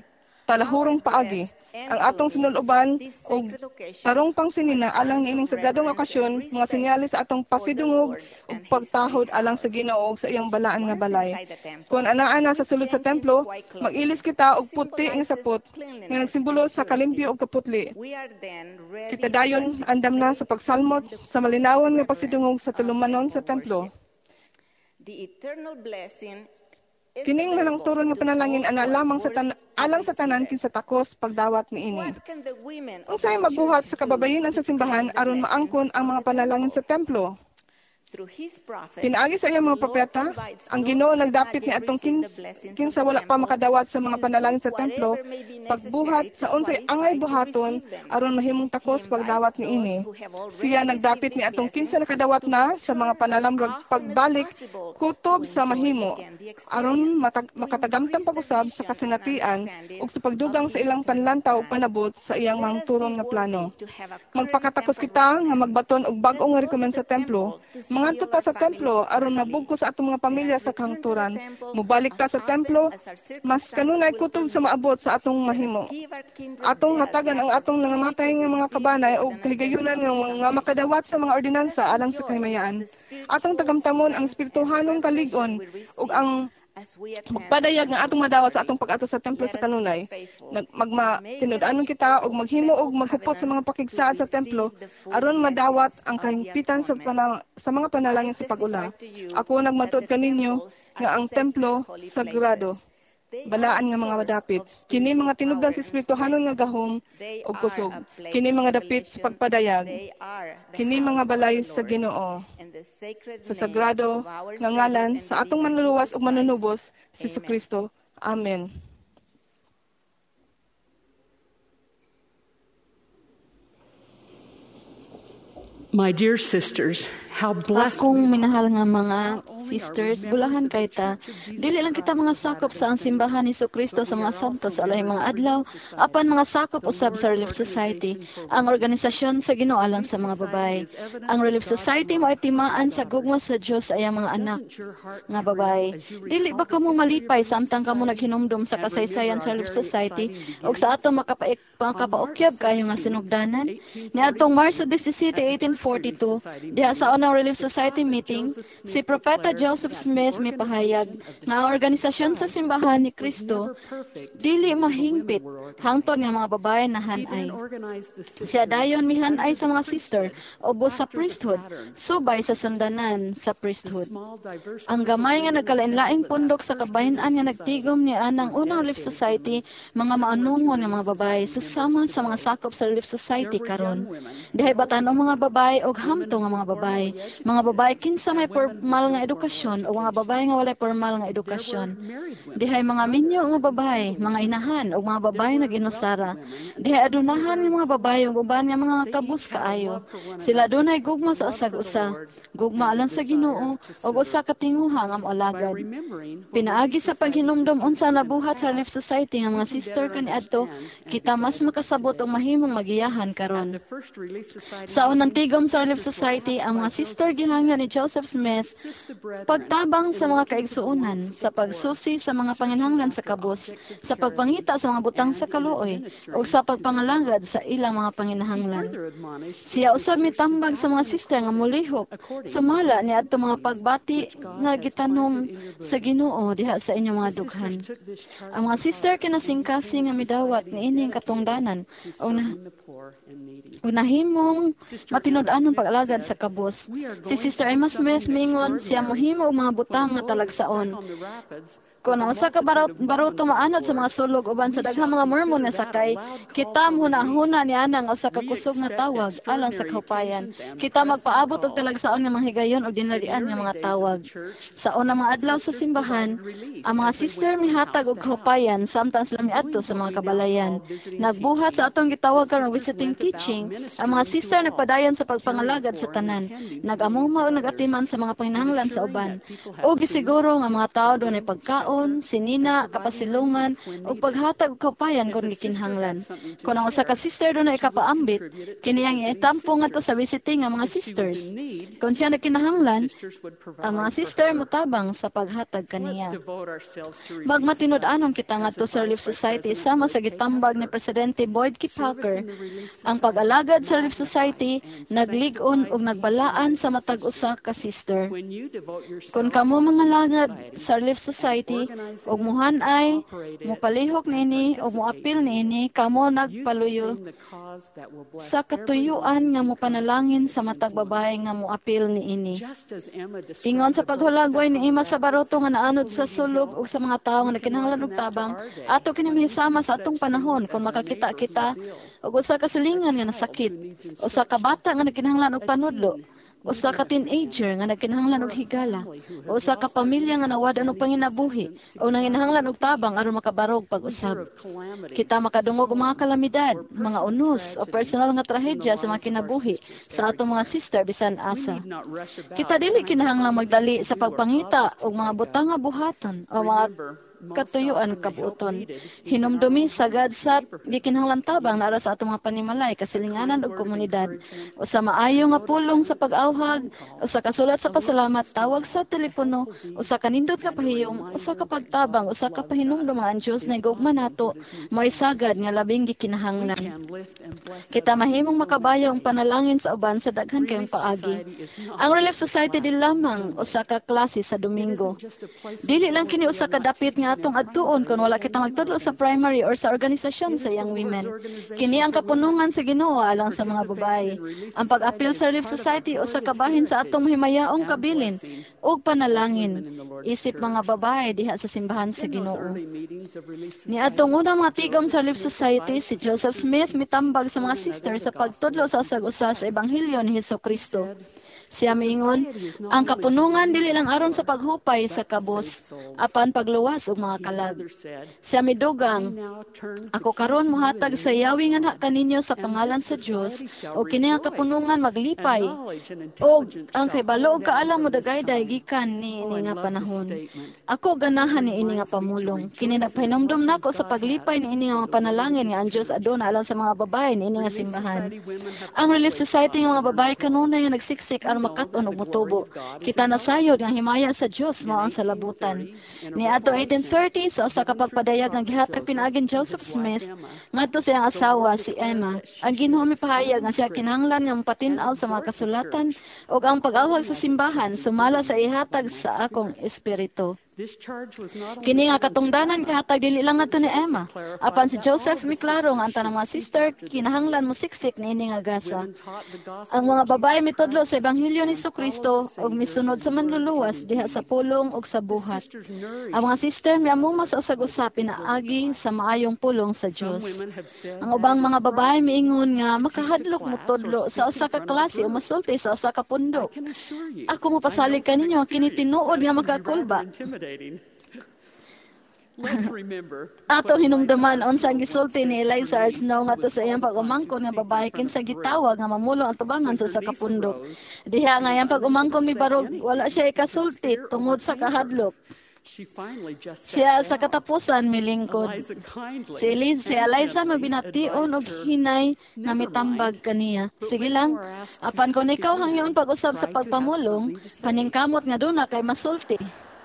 talahurong paagi. Ang atong sinuloban o tarong pangsinina alang niining sagradong okasyon, mga sinyalis sa atong pasidungog o pagtahod alang sa Ginoo sa iyang balaan nga balay. Kung anaa sa sulod sa templo, mag-ilis kita og puti nga sapot nga nagsimbolo sa kalimpyo og kaputli. Kita dayon andam na sa pagsalmot sa malinawan nga pasidungog sa tulumanon sa templo. Kining manang turon nga panalangin ana lamang sa tan alang sa tanan kinsa takos pagdawat niini. Unsay magbuhat sa kababayenan sa simbahan aron maangkon ang mga panalangin sa templo? Pinaagi sa iyang mga propeta, ang Ginoo nagdapit ni atong kinsa wala pa makadawat sa mga panalangin sa templo, pagbuhat sa unsay angay buhaton aron mahimong takos pagdawat niini. Siya nagdapit ni atong kinsa nakadawat na sa mga panalamrog pagbalik kutob sa mahimo aron makatagamtang pag-usab sa kasinatian ug sa pagdugang sa ilang panlantaw panabot sa iyang mga turon nga plano. Magpakatakos kita nga magbaton og bag-o nga rekomend sa templo. Mangadto ta sa templo aron mabugko sa atong mga pamilya sa kahangturan. Mubalik ta sa templo, mas kanunay kutob sa maabot sa atong mahimo. Atong hatagan ang atong nangamatay nga mga kabanay o kahigayunan nga mga makadawat sa mga ordinansa alang sa kahimayaan. Atong tagamtamon ang espirituhanong kalig-on ug ang magpadayag nga atong madawat sa atong pag-ato sa templo sa kanunay. Magma tinud-anon kita og maghimo og maghupot sa mga pakigsaad sa templo aron madawat ang kahimpitan sa panang, sa mga panalangin sa pag-ula. Ako nagmatud kaninyo nga ang templo sagrado. Balaan nga mga madapit. Kini mga tinubdan sa espirituhanon nga gahom ug kusog. Kini mga dapit sa pagpadayag. Kini mga balay sa Ginoo. Sa sagrado nga ngalan sa atong manluluwas ug manunubos si Jesucristo. Amen. My dear sisters, how blessed Akong minahal nga mga sisters, bulahan kay ta. Dili lang kita mga sakop sa ang simbahan ni Jesucristo sa mga santo sa alay mga adlaw, apan mga sakop usab sa Relief Society, ang organisasyon sa Ginoo alang sa mga babae. Ang Relief Society mo ay timaan sa gugma sa Dios ay ang mga anak nga babae. Dili ba kamo malipay samtang kamo naghinumdum sa kasaysayan sa Relief Society ug sa ato makapaik makapaukyab kayo nga sinugdanan? Niadtong Marso seventeen, eighteen forty-two, diha sa unang Relief Society meeting, si Propeta Joseph Smith may pahayag nga ang organisasyon sa simbahan ni Kristo dili mahingpit hangtod nga mga babae na hanay. Siya dayon mihanay sa mga sister ubos sa priesthood, subay sa sandanan sa priesthood. Ang gamay nga nagkalain-laing pundok sa kabahin-an nga nagtigom ni anang unang Relief Society, mga maanungon nga mga babae susama sa mga sakop sa Relief Society karon. Dihay batan-ong mga babae og hamto nga mga babae, mga babae kinsa may formal nga edukasyon o mga babae nga walay formal nga edukasyon. Dihay mga minyo nga babae, mga inahan o mga babae nag-inusara. Dihay adunahan nga mga babae o uban nga mga kabus kaayo. Sila dunay gugma sa usag-usa, gugma alang sa Ginoo o usa ka tinguha nga moalagad. Pinaagi sa paghinumdom unsa nabuhat sa Relief Society nga mga sister kaniadto, kita mas makasabot og mahimong magiyahan karon. Sa unang tigom sa Relief Society, ang mga sister gihangyo ni Joseph Smith pagtabang sa mga kaigsuunan, sa pagsusi sa mga panginhanglan sa kabus, sa pagpangita sa mga butang sa kaluoy, o sa pagpangalangad sa ilang mga panginhanglan. Siya usab mitambag sa mga sister nga mulihok sumala ni adto mga pagbati nga gitanom sa Ginoo diha sa inyong mga dughan. Ang mga sister kinasingkasing nga midawat niining katungdanan o na unahimong matinud-anon pag-alagad sa kabus. Si Sister Emma Smith mingon siya mohimo og mga butang nga talagsaon. Kung ang usa ka baruto maanod sa mga sulog uban sa daghang mga Mormon nga sakay, kita huna-huna ni anang usa ka kusog nga tawag alang sa kahupayan. Kita magpaabot og talagsaon nga mga higayon o dinalian nga mga tawag. Sa unang mga adlaw sa simbahan, ang mga sister mihatag og kahupayan samtang sila miadto sa mga kabalayan. Nagbuhat sa atong gitawag karong visiting teaching, ang mga sister nagpadayon sa pagpangalagad sa tanan. nagamuma o nagatiman sa mga panginahanglan sa uban. O gisiguro nga mga tao doon ay pagkaon, sinina, kapasilungan, o paghatag o kaupayan kung gikinhanglan. Kung ang usa ka sister doon ay kapaambit, kini ang itampo nga to sa visiting nga mga sisters. Kung siya nagkinahanglan, ang mga sister mutabang sa paghatag kaniya. Magmatinud-anon kita nga to sa Relief Society sama sa gitambag ni Presidente Boyd K. Packer. Ang pag-alagad sa Relief Society naglig-on ug nagbalaan sa matag usa ka sister. Kung kamo mga langad sa Relief Society ug muhan-ay mopalihok niini ug moapil niini, kamo nagpaluyo sa katuyuan nga mopanalangin sa matag babae nga moapil niini. Ingon sa paghulagway ni Ima sa baroto nga naanod sa sulog ug sa mga tawo nga nagkinahanglan og tabang, ato kini mahisama sa atong panahon kung makakita kita og usa ka silingan nga nasakit, usa ka bata nga nagkinahanglan og panudlo, usa ka teenager nga nagkinahanglan og higala, usa ka pamilya nga nawadan og panginabuhi o nanginahanglan og tabang aron makabarog pag-usab. Kita makadungog og mga kalamidad, mga unos o personal nga trahedya sa mga kinabuhi sa atong mga sister bisan asa. Kita dili kinahanglan magdali sa pagpangita og mga butang nga buhaton o mga katuyuan kabuoton. Hinumdumi sagad sa gikinahanglan tabang nara sa atong mga panimalay, kasilinganan ug komunidad. O sa maayo nga pulong sa pag-awhag, o sa kasulat sa pasalamat, tawag sa telepono, o sa kanindot nga pahiyom, o sa kapagtabang, o sa kapahinumdum nga ang Dios na igugma nato, mo'y sagad nga labing gikinahanglan. Kita mahimong makabayaw ang panalangin sa uban sa daghan kayong paagi. Ang Relief Society di lamang usa ka klase sa Domingo. Dili lang kini usa ka dapit nga atong adtuon kung wala kita magtudlo sa primary or sa organisasyon sa young women. Kini ang kapunungan sa Ginoo alang sa mga babae. Ang pag-apil sa Relief Society o sa kabahin sa atong mahimayaong kabilin ug panalangin. Isip mga babae diha sa simbahan sa Ginoo. Ni atong unang mga tigom sa Relief Society, si Joseph Smith mitambag sa mga sister sa pagtudlo sa usag-usa sa Ebanghelyo ni Hesukristo. Siya miingon, ang kapunungan dili lang aron sa paghupay sa kabos, apan pagluwas og mga kalag. Siya midugang, ako karon mohatag sa yawi nga na kaninyo sa pangalan sa Dios, o kini nga kapunungan maglipay, o ang kay balo og kaalam mo dagayday gikan ni ini nga panahon. Ako ganahan ni ini nga pamulong. Kini nagpahinumdum nako sa paglipay ni ini nga mga panalangin nga ang Dios aduna alang sa mga babae ni ini nga simbahan. Ang Relief Society nga mga babae kanunay nga nagsiksik aron makaton og motubo. Kita nasayod nga himaya sa Dios mao ang salabutan. Ni ato eighteen thirty sa usa ka pagpadayag nga gihatag pinaaging Joseph Smith ngadto sa iyang asawa si Emma. Ang Ginoo mipahayag nga siya kinahanglan nga mapatin-aw sa mga kasulatan ug ang pag-awhag sa simbahan sumala sa ihatag sa akong espiritu. Kini nga katungdanan gihatag dili lang ngadto ni Emma. Apan si Joseph miklaro nga ang tanang mga sister kinahanglan mo siksik niini nga gasa. Ang mga babae mitudlo sa Ebanghelyo ni Jesucristo ug misunod sa manluluwas diha sa pulong ug sa buhat. Ang mga sister miamuma sa usag-usap pinaagi sa maayong pulong sa Dios. Ang ubang mga babae miingon nga makahadlok mo tudlo sa usa ka klase o masulti sa usa ka pundok. Ako mo pasalig kaninyo kini tinuod nga makakulba. Ato hinumduman unsang gisulti ni Eliza R. Snow ngadto sa iyang pag-umangkon nga babae kinsa gitawag nga mamulong ang tubangan sa usa ka pundok. Diha nga iyang pag-umangkon mibarog wala siya ikasulti tungod sa kahadlok. Siya sa katapusan milingkod. Si Eliza, si Eliza mabination og hinay nga mitambag kaniya. Sige lang, apan kung ikaw hangyon pag-usab sa pagpamulong, paningkamot nga duna kay masulti.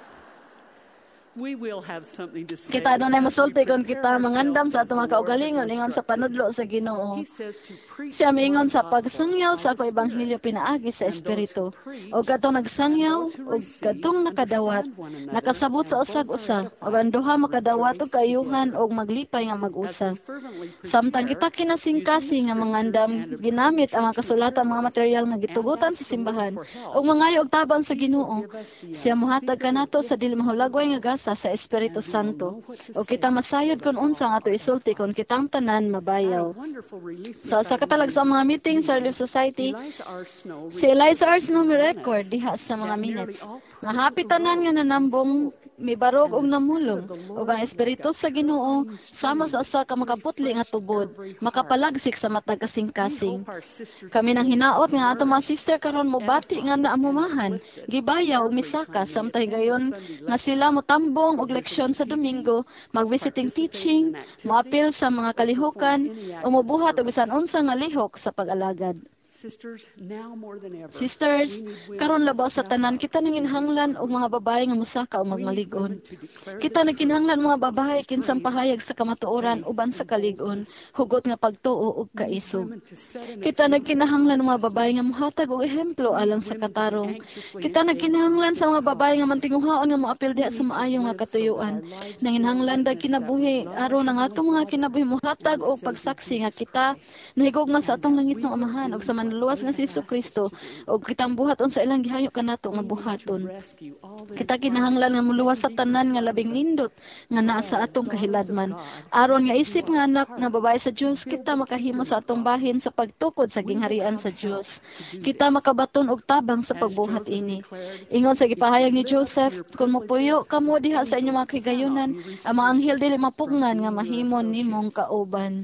Kita doon ay masulti kung kita mangandam sa atong mga kaugalingon ingon sa panudlo sa Ginoo. Siya miingon sa pagsangyaw sa ako ebanghelyo pinaagi sa espiritu. O kadtong nagsangyaw o kadtong nakadawat, nakasabot sa usag-usa, o ang duha makadawat og kayuhan og maglipay nga mag-usa. Samtang kita kinasingkasi nga mangandam, ginamit ang mga kasulatan mga material nga gitugutan sa simbahan ug mangayo og tabang sa Ginoo. Siya mohatag kanato sa dili mahulagway nga gas usa sa Espiritu Santo. O kita masayod kung unsa nga ato isulti kung kitang tanan mabayaw. So sa katalag sa mga meeting sa Relief Society, si Eliza R. Snow mi record diha sa mga minutes. Nga hapit tanan nga nanambong mibarog og namulong ug ang espiritu sa Ginoo sama sa usa ka makaputli nga tubod makapalagsik sa matag kasing-kasing. Kami nang hinaot nga ato mga sister karon mobati nga naamumahan gibayaw og misaka samtang gayon nga sila motambong og leksyon sa Domingo, mag-visiting teaching, moapil sa mga kalihukan o mobuhat og bisan unsa nga lihok sa pag-alagad. Sisters, karon labaw sa tanan, kita nanginhanglan og mga babae nga musaka o magmaligon. Kita nagkinahanglan mga babae kinsang pahayag sa kamatuoran uban sa kaligon, hugot nga pagtuo ug kaisog. Kita nagkinahanglan mga babae nga muhatag og ehemplo alang sa katarong. Kita nagkinahanglan sa mga babae nga mantinguhaon nga moapil diha sa maayo nga katuyuan. Nanginhanglan dag kinabuhi aron ang atong mga kinabuhi muhatag og pagsaksi nga kita nahigugma sa atong langit ng Amahan ug sa manluluwas nga si Jesucristo o kitang buhaton sa ilang gihayo kanato nga buhaton. Kita kinahanglan nga muluwas sa tanan nga labing nindot nga naa sa atong kahiladman. Aron nga isip nga anak nga babae sa Dios, kita makahimo sa atong bahin sa pagtukod sa gingharian sa Dios. Kita makabaton og tabang sa pagbuhat ini. Ingon sa gipahayag ni Joseph, kung mopuyo kamo diha sa inyong mga kigayunan, ang mga anghel dili mapugngan nga mahimon nimong kauban.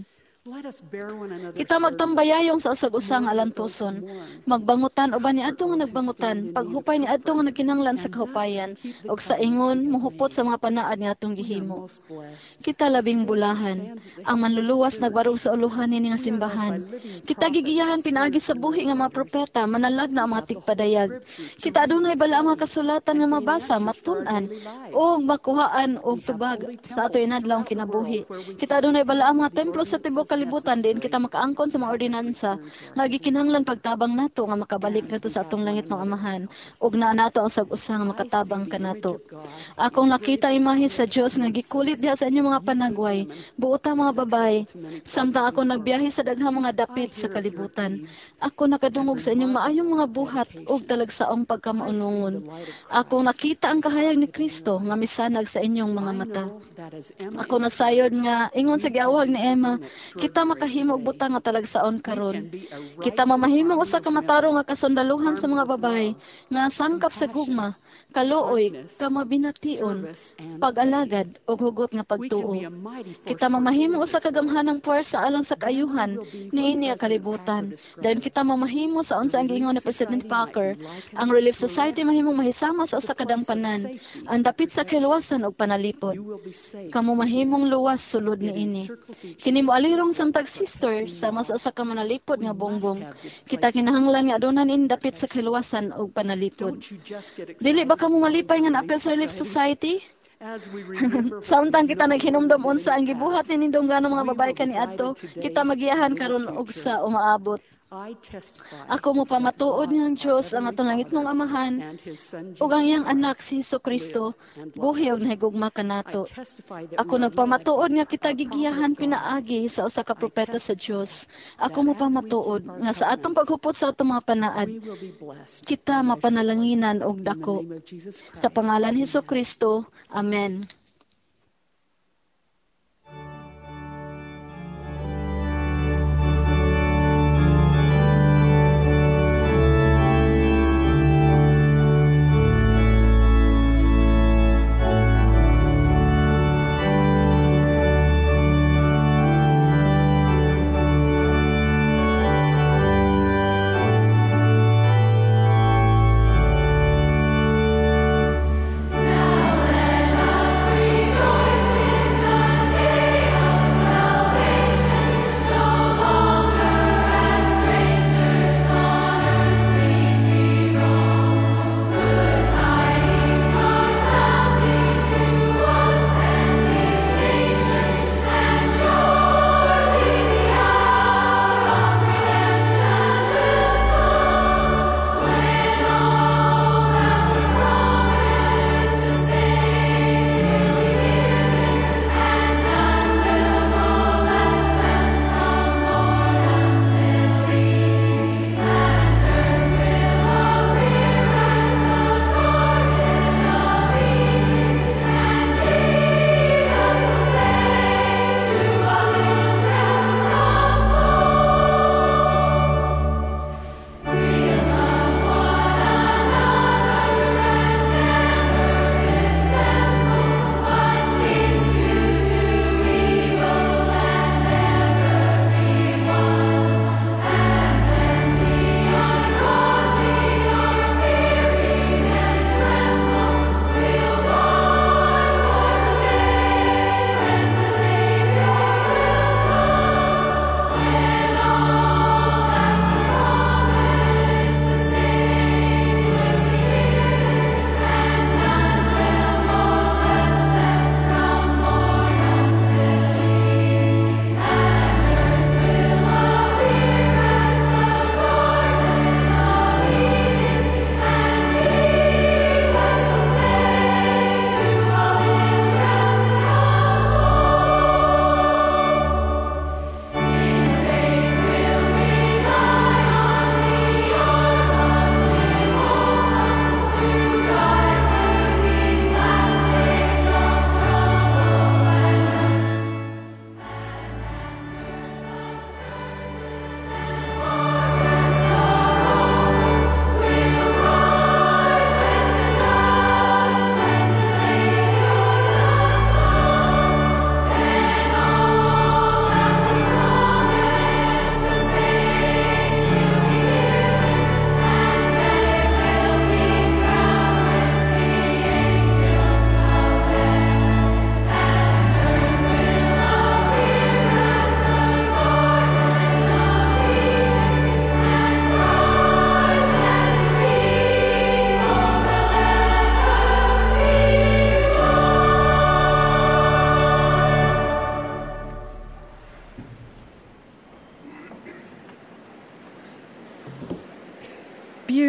Kita magtambayayong sa usag-usang alantuson. Magbangutan o ba ni adto nga nagbangutan, paghupay ni adto nga nagkinahanglan sa kahupayan, o sa ingon, muhupot sa mga panaad nga atong gihimo. Kita labing bulahan. Ang manluluwas nagbarog sa uluhan ni nga simbahan. Kita gigiyahan pinaagi sa buhi nga mga propeta, manalag na ang mga tigpadayag. Kita adunay bala ang mga kasulatan nga mabasa, matun-an, o makuhaan o tubag sa ato inadlawng kinabuhi. Kita adunay bala ang mga templo sa tibok kalibutan din kita makaangkon sa mga ordinansa nga gikinahanglan pagtabang nato nga makabalik kadto sa atong langit ng Amahan ug naa nato ang sag-usa nga makatabang kanato. Akong nakita imahe sa Dios nga gikulit diha sa inyong mga panagway, buota mga babay, samtang ako nagbiyahe sa daghang mga dapit sa kalibutan. Ako nakadungog sa inyong maayong mga buhat ug talagsaong pagkamaunungon. Akong nakita ang kahayag ni Kristo nga misanag sa inyong mga mata. Ako nasayod nga ingon sa giawag ni Emma, kita makahimo og butang nga talagsaon karon. Kita mamahimo usa ka mataro nga kasundaluhan sa mga babay nga sangkap sa gugma, kaluoy, kamabination, pag-alagad ug hugot nga pagtuo. Kita mamahimo usa ka gamhanang puwersa alang sa kaayuhan niini nga kalibutan. Dahil kita mamahimo sa unsa ang giingon ni President Parker, ang Relief Society mahimong mahisama sa usa ka dangpanan, ang dapit sa kiluwasan ug panalipod. Kamo mahimong luwas sulod niini. Kini moalirong samtag sister sama sa usa ka manalipod nga bongbong. Kita kinahanglan nga adonan in dapit sa kiluwasan ug panalipod. Dili ba kamo malipay nga naapil sa Relief Society? Samtang kita naghinumdom unsa ang gibuhat ni nindong ganong mga babae kaniadto, kita magiyahan karon og sa umaabot. Ako mo pamatuod nga ang Diyos ang atong langit ng Amahan ug ang iyang anak si Jesucristo buhi og nahigugma kanato. Ako nagpamatuod nga kita gigiyahan pinaagi sa usa ka propeta sa Dios. Ako mo pamatuod nga sa atong paghupot sa atong mga panaad kita mapanalanginan og dako. Sa pangalan ni Jesucristo. Amen. Now let us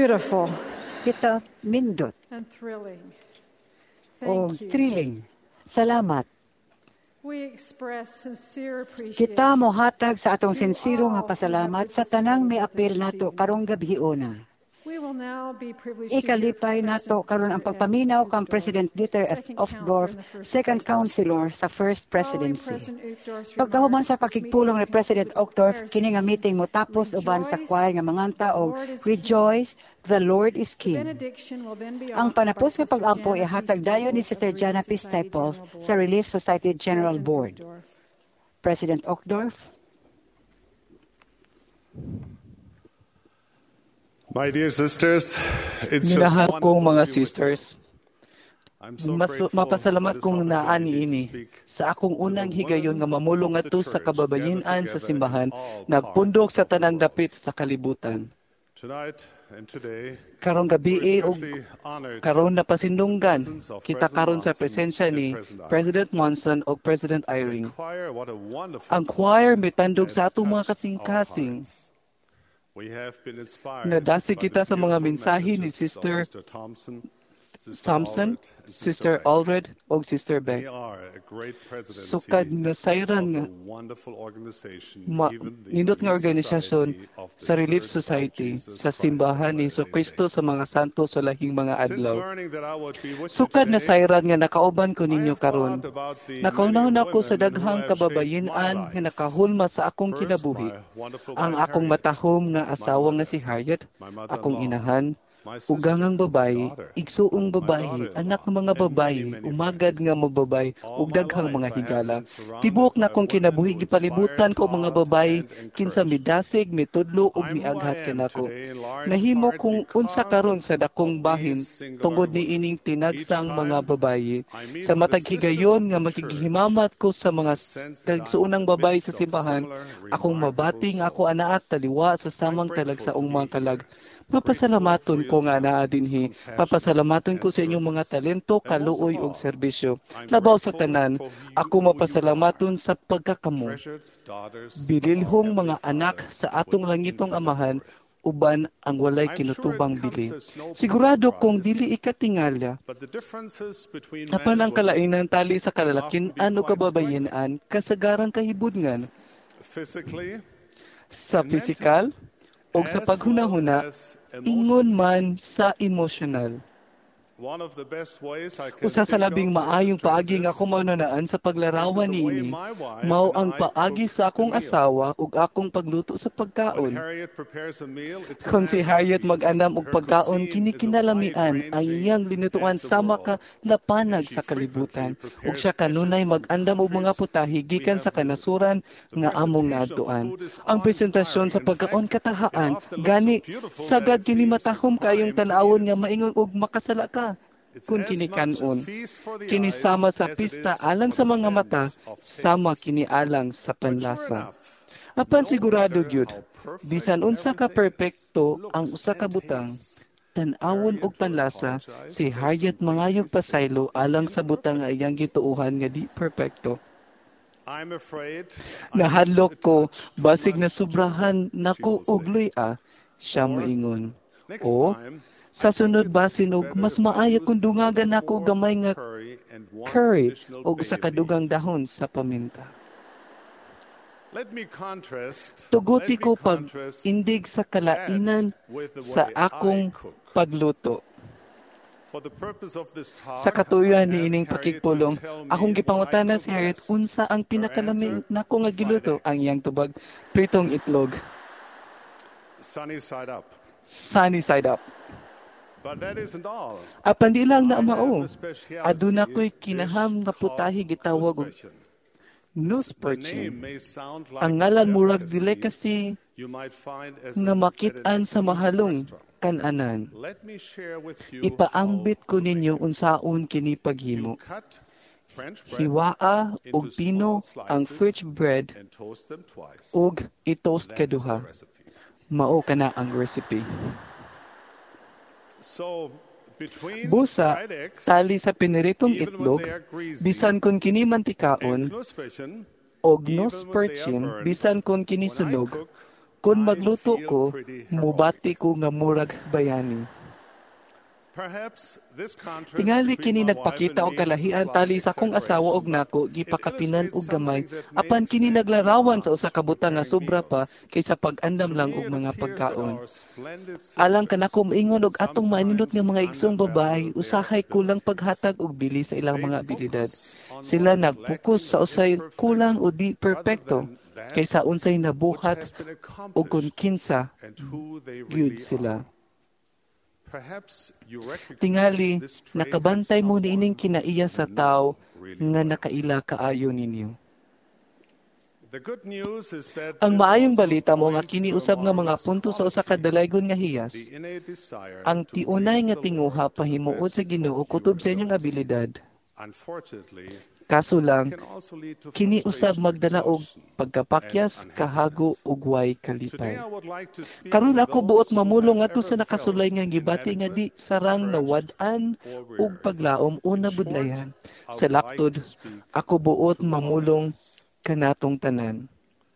beautiful Kita mindot and thrilling. o Thank you. thrilling. Salamat. We express sincere appreciation. Kita mohatag sa atong sinsiro nga pasalamat sa tanang miapil nato karong gabhiuna. We will now be privileged to hear Ikalipay from nato President karon ang Dieter F. pagpaminaw kang President Dieter F. Second Uchtdorf, Counselor in the First Second Presidency. Counselor sa First Following Presidency. President Uchtdorf's Pagkahuman sa remarks, this pakigpulong ni meeting President concludes Uchtdorf, with kini nga prayer meeting mo tapos uban sa Rejoice, choir nga manganta the og Lord is Rejoice, the Lord is The King. benediction will then be Ang offered by panapos nga Sister pag-ampo Jana P. ihatag dayon ni Staples Sister of the Jana P. Relief Society Staples General sa Board. Relief Society General President Board. Uchtdorf. President Uchtdorf. My dear sisters, it's just Minahal kong wonderful mga to be with you. sisters, I'm so mas grateful mapasalamat for this kong naani opportunity ini to speak sa akong unang higayon nga mamulong of the ngadto sa church, kababayen-an gathered sa together simbahan, in all nagpundok parts sa of the tanang world. dapit sa kalibutan. Tonight and today, Karong gabi we're o especially honored karon na in the pasindunggan, presence of kita President karon sa Monson presensya and ni President Iring. President Monson o President The Iring. choir, what a wonderful Ang choir choir mitandog has sa atong mga touched our kasing-kasing. hearts. We have been inspired Nadasi by kita the sa mga beautiful mensahe ni messages of Sister Sister Thompson, Sister Thompson, Allred, and Sister Beck. Allred o Sister They Beck. are a great presidency Sukad na sayran of nga a wonderful organization, ma- even the nindot nga Relief organisasyon Society of the sa Relief Church of Society Jesus sa Christ simbahan of ni Hesus Latter-day Kristo sa Saints. mga santo sa lahing mga Since adlaw. learning that I would be with you Sukad na today, sayran nga nakauban ko I ninyo have karon. thought about the Nakaunahon many ako sa women who daghang have shaped kababayen-an my nga life. nakahulma sa akong First, kinabuhi. my wonderful Ang wife, akong Harriet, matahom nga my asawa nga mother, si Harriet, my akong mother-in-law, inahan, my sister, ugangang my babayi, daughter, igsuong my babayi, daughter-in-law, anak ng mga and babayi, many, many umagad friends. nga mga babayi, All ug my daghang life, mga I have higala. been surrounded Tibuok na by kong women kinabuhi who gipalibutan inspired, ko mga taught, babayi and kinsa encouraged. midasig, mitudlo ug I'm who I miaghat am kanako. today in large Nahimo part kung unsa because karon sa dakong of bahin these singular tungod women. ni ining Each tinagsang mga time babayi I meet sa with matag the sisters higayon of nga the makighimamat ko sa mga I sense that I'm in kagsuunang the babayi midst sa of simbahan, similar akong mabati nga ako remarkable anaat souls. taliwa sa samang I'm talag sa grateful to ung be mga kalag. here. Mapasalamaton Grateful ko for nga your naa talents, dinhi. compassion, Papasalamaton ko and sa inyong mga service. talento, And most of kaluoy ug all, serbisyo. I'm Labaw sa grateful tanan, for you- ako who you mapasalamaton are. sa pagkakamo. Treasured daughters of Bililhong our mga Heavenly anak Father sa atong with langitong infinite amahan, glory. uban ang walay I'm kinutubang sure it bili. comes as no Sigurado surprise, kung dili ikatingalya, but the differences between apan men ang and women kalainan tali sa can often kalalakin be ano quite kababayen-an kasagarang kahibudngan physically sa and pisikal o sa as paghunahuna, well as ingon emotionally. man sa emosyonal. One of the best ways I can Usa sa think labing of to maayong illustrate paagi nga this ako maunanaan sa paglarawan is the way niini, my wife mao and ang I paagi cook sa akong the meal. asawa ug akong pagluto sa When pagkaon. Harriet prepares a meal, it's a Kung si Harriet masterpiece. mag-anam og Her pagkaon, cuisine kini is a kinalamian ang wide-ranging iyang linutuan as the sama world, ka lapanag and she sa kalibutan. frequently Ug prepares siya kanunay dishes from mag-andam og mga countries putahe we gikan have sa kanasuran visited. nga The among presentation of the naadtuan. food is Ang presentasyon sa awe-inspiring. In pagkaon fact, katahaan, it often looks gani so beautiful sagad that it kini seems a matahom kayong crime to tan-awon eat nga it. maingon og makasala ka. It's Kung as kini much a kanon, feast for the kini eyes sama sa as it pista is alang for sa the mga mata, sense of sama taste. kini alang sa But sure panlasa. enough, Apan no sigurado matter gyud, how perfect bisan unsa ka everything is, perpekto ang looks usa ka and butang, tastes, tan-awon Harriet og would panlasa, apologize si for Harriet simply mangayog using pasaylo things as alang sa butang nga imperfect. iyang gituuhan nga di perpekto. I'm afraid I Nahadlok reached a ko, touch too basig na much sobrahan too, she nako will og say. luy-a, siya Or, moingon. next O, time, sa I think sunod it would basin be og better mas if I maayo used kung a little dungagan nako more gamay nga curry and one curry additional og bay usa ka dugang leaf. dahon sa paminta. Let me contrast, Tuguti let me ko pag contrast indig sa kalainan that with the sa way akong I cook. pagluto. For the purpose of this talk, Sa katuyan I ni asked ining Harriet to pakigpulong, tell me akong what I gipangutana cook si Harriet best. unsa ang Her pinakalami answer, nako nga fried giluto, ang eggs, iyang tubag pritong itlog, sunny side up. sunny side up. But that isn't all. Apan di lang na I have mao, a specialty aduna ko'y dish kinaham nga putahe called gitawag og Knusperchen. The nusperchen. name may sound like Ang a ngalan murag delicacy delicacy you might find as nga a- at an makit-an sa exclusive mahalong restaurant. kan-anan. Let me share with you Ipaambit how ko to make ninyo it. unsaon kini You paghimo. cut French bread Hiwaa into og pino small ang slices French bread and toast them twice. ug i-toast That is the kaduha. recipe. Mao kana ang recipe. So, between Busa, fried eggs tali sa piniritong even when itlog, they are greasy, bisan kun kini mantikaon, and Knusperchen, og even when they are nosperchin, burnt, bisan kun kini when I sunog, cook, Kung magluto ko, mubati ko nga murag bayani. Tingali kini nagpakita og kalahian tali sa akong asawa og nako gipakapinan og gamay apan kini naglarawan sa usa ka butang nga sobra pa kaysa pag-andam lang og mga pagkaon. Alang kanako moingon og atong maanindot nga mga igsoong babae usahay kulang paghatag og bili sa ilang mga abilidad. Sila nagpokus sa usay kulang o di perpekto kaysa unsay nabuhat o kung kinsa gyud sila. Tingali, nakabantay mo niining kinaiya sa tao nga nakaila kaayo ninyo. Ang maayong balita mo nga kiniusab nga mga punto sa usa ka dalaygon nga hiyas, ang tiunay nga tinguha pahimuot sa Ginoo kutob sa inyong abilidad. Kaso lang, kiniusab magdala og pagkapakyas, kahago ug way kalipay. Karon ako buot mamulong ato sa nakasulay nga gibati nga di sarang nawad-an ug paglaom o nabudlayan. Sa laktod, ako buot mamulong kanatong tanan.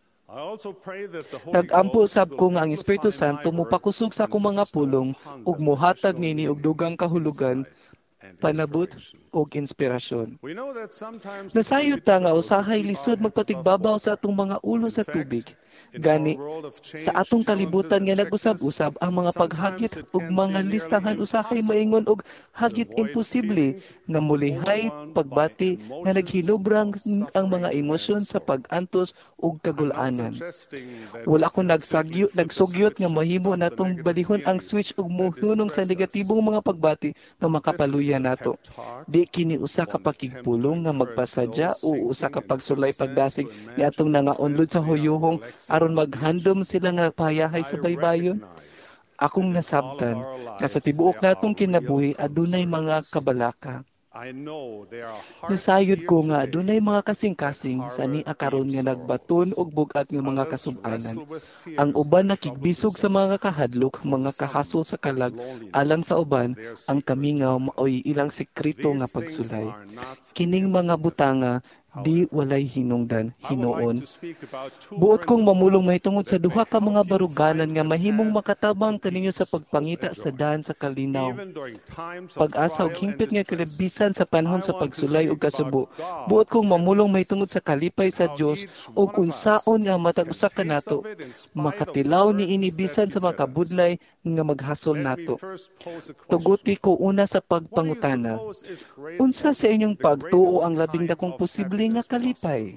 Nag-ampo sab ko nga ang Espiritu Santo mopakusog sa akong mga pulong ug mohatag nini og dugang kahulugan, panabot o inspirasyon. Nasayod ta nga usahay lisod magpatigbabaw sa atong mga ulo sa tubig. Gani, sa atong kalibutan nga nag-usab-usab ang mga paghagit ug mga listahan usahay maingon og hagit imposible nga mulihay pagbati nga naghinubrang ang mga emosyon sa pag-antos ug kagul-anan. Wala ko nagsagyo nagsugyot nga mahimo natong balihon ang switch ug mohunong sa negatibong mga pagbati nga makapaluya nato. Di kini usa ka pakigpulong nga magpasadya o usa ka pagsulay pagdasig ni atong nangaunlod sa huyuhong aron maghandom sila nga pahayahay sa baybayon. Akong nasabtan nga sa tibuok natong kinabuhi adunay mga kabalaka. Nasayod ko nga adunay mga kasing-kasing sa ni akaron nga nagbaton og bugat nga mga kasub-anan. Ang uban nakigbisog sa mga kahadlok, mga kahasol sa kalag, alang sa uban ang kamingaw maoy ilang sekreto nga pagsulay. Kining mga butanga di walay hinungdan, hinuon. Buot kong mamulong mahitungod sa duha ka mga baruganan nga mahimong makatabang kaninyo sa pagpangita sa daan sa kalinaw. Pag-asa ug hingpit nga kalabisan sa panahon sa pagsulay ug kasubo. Buot kong mamulong mahitungod sa kalipay sa Dios ug unsaon nga matag usa kanato makatilaw ni inibisan sa mga kabudlay nga maghasol nato. Tuguti ko una sa pagpangutana. Unsa sa inyong pagtuo ang labing dakong posible nga kalipay?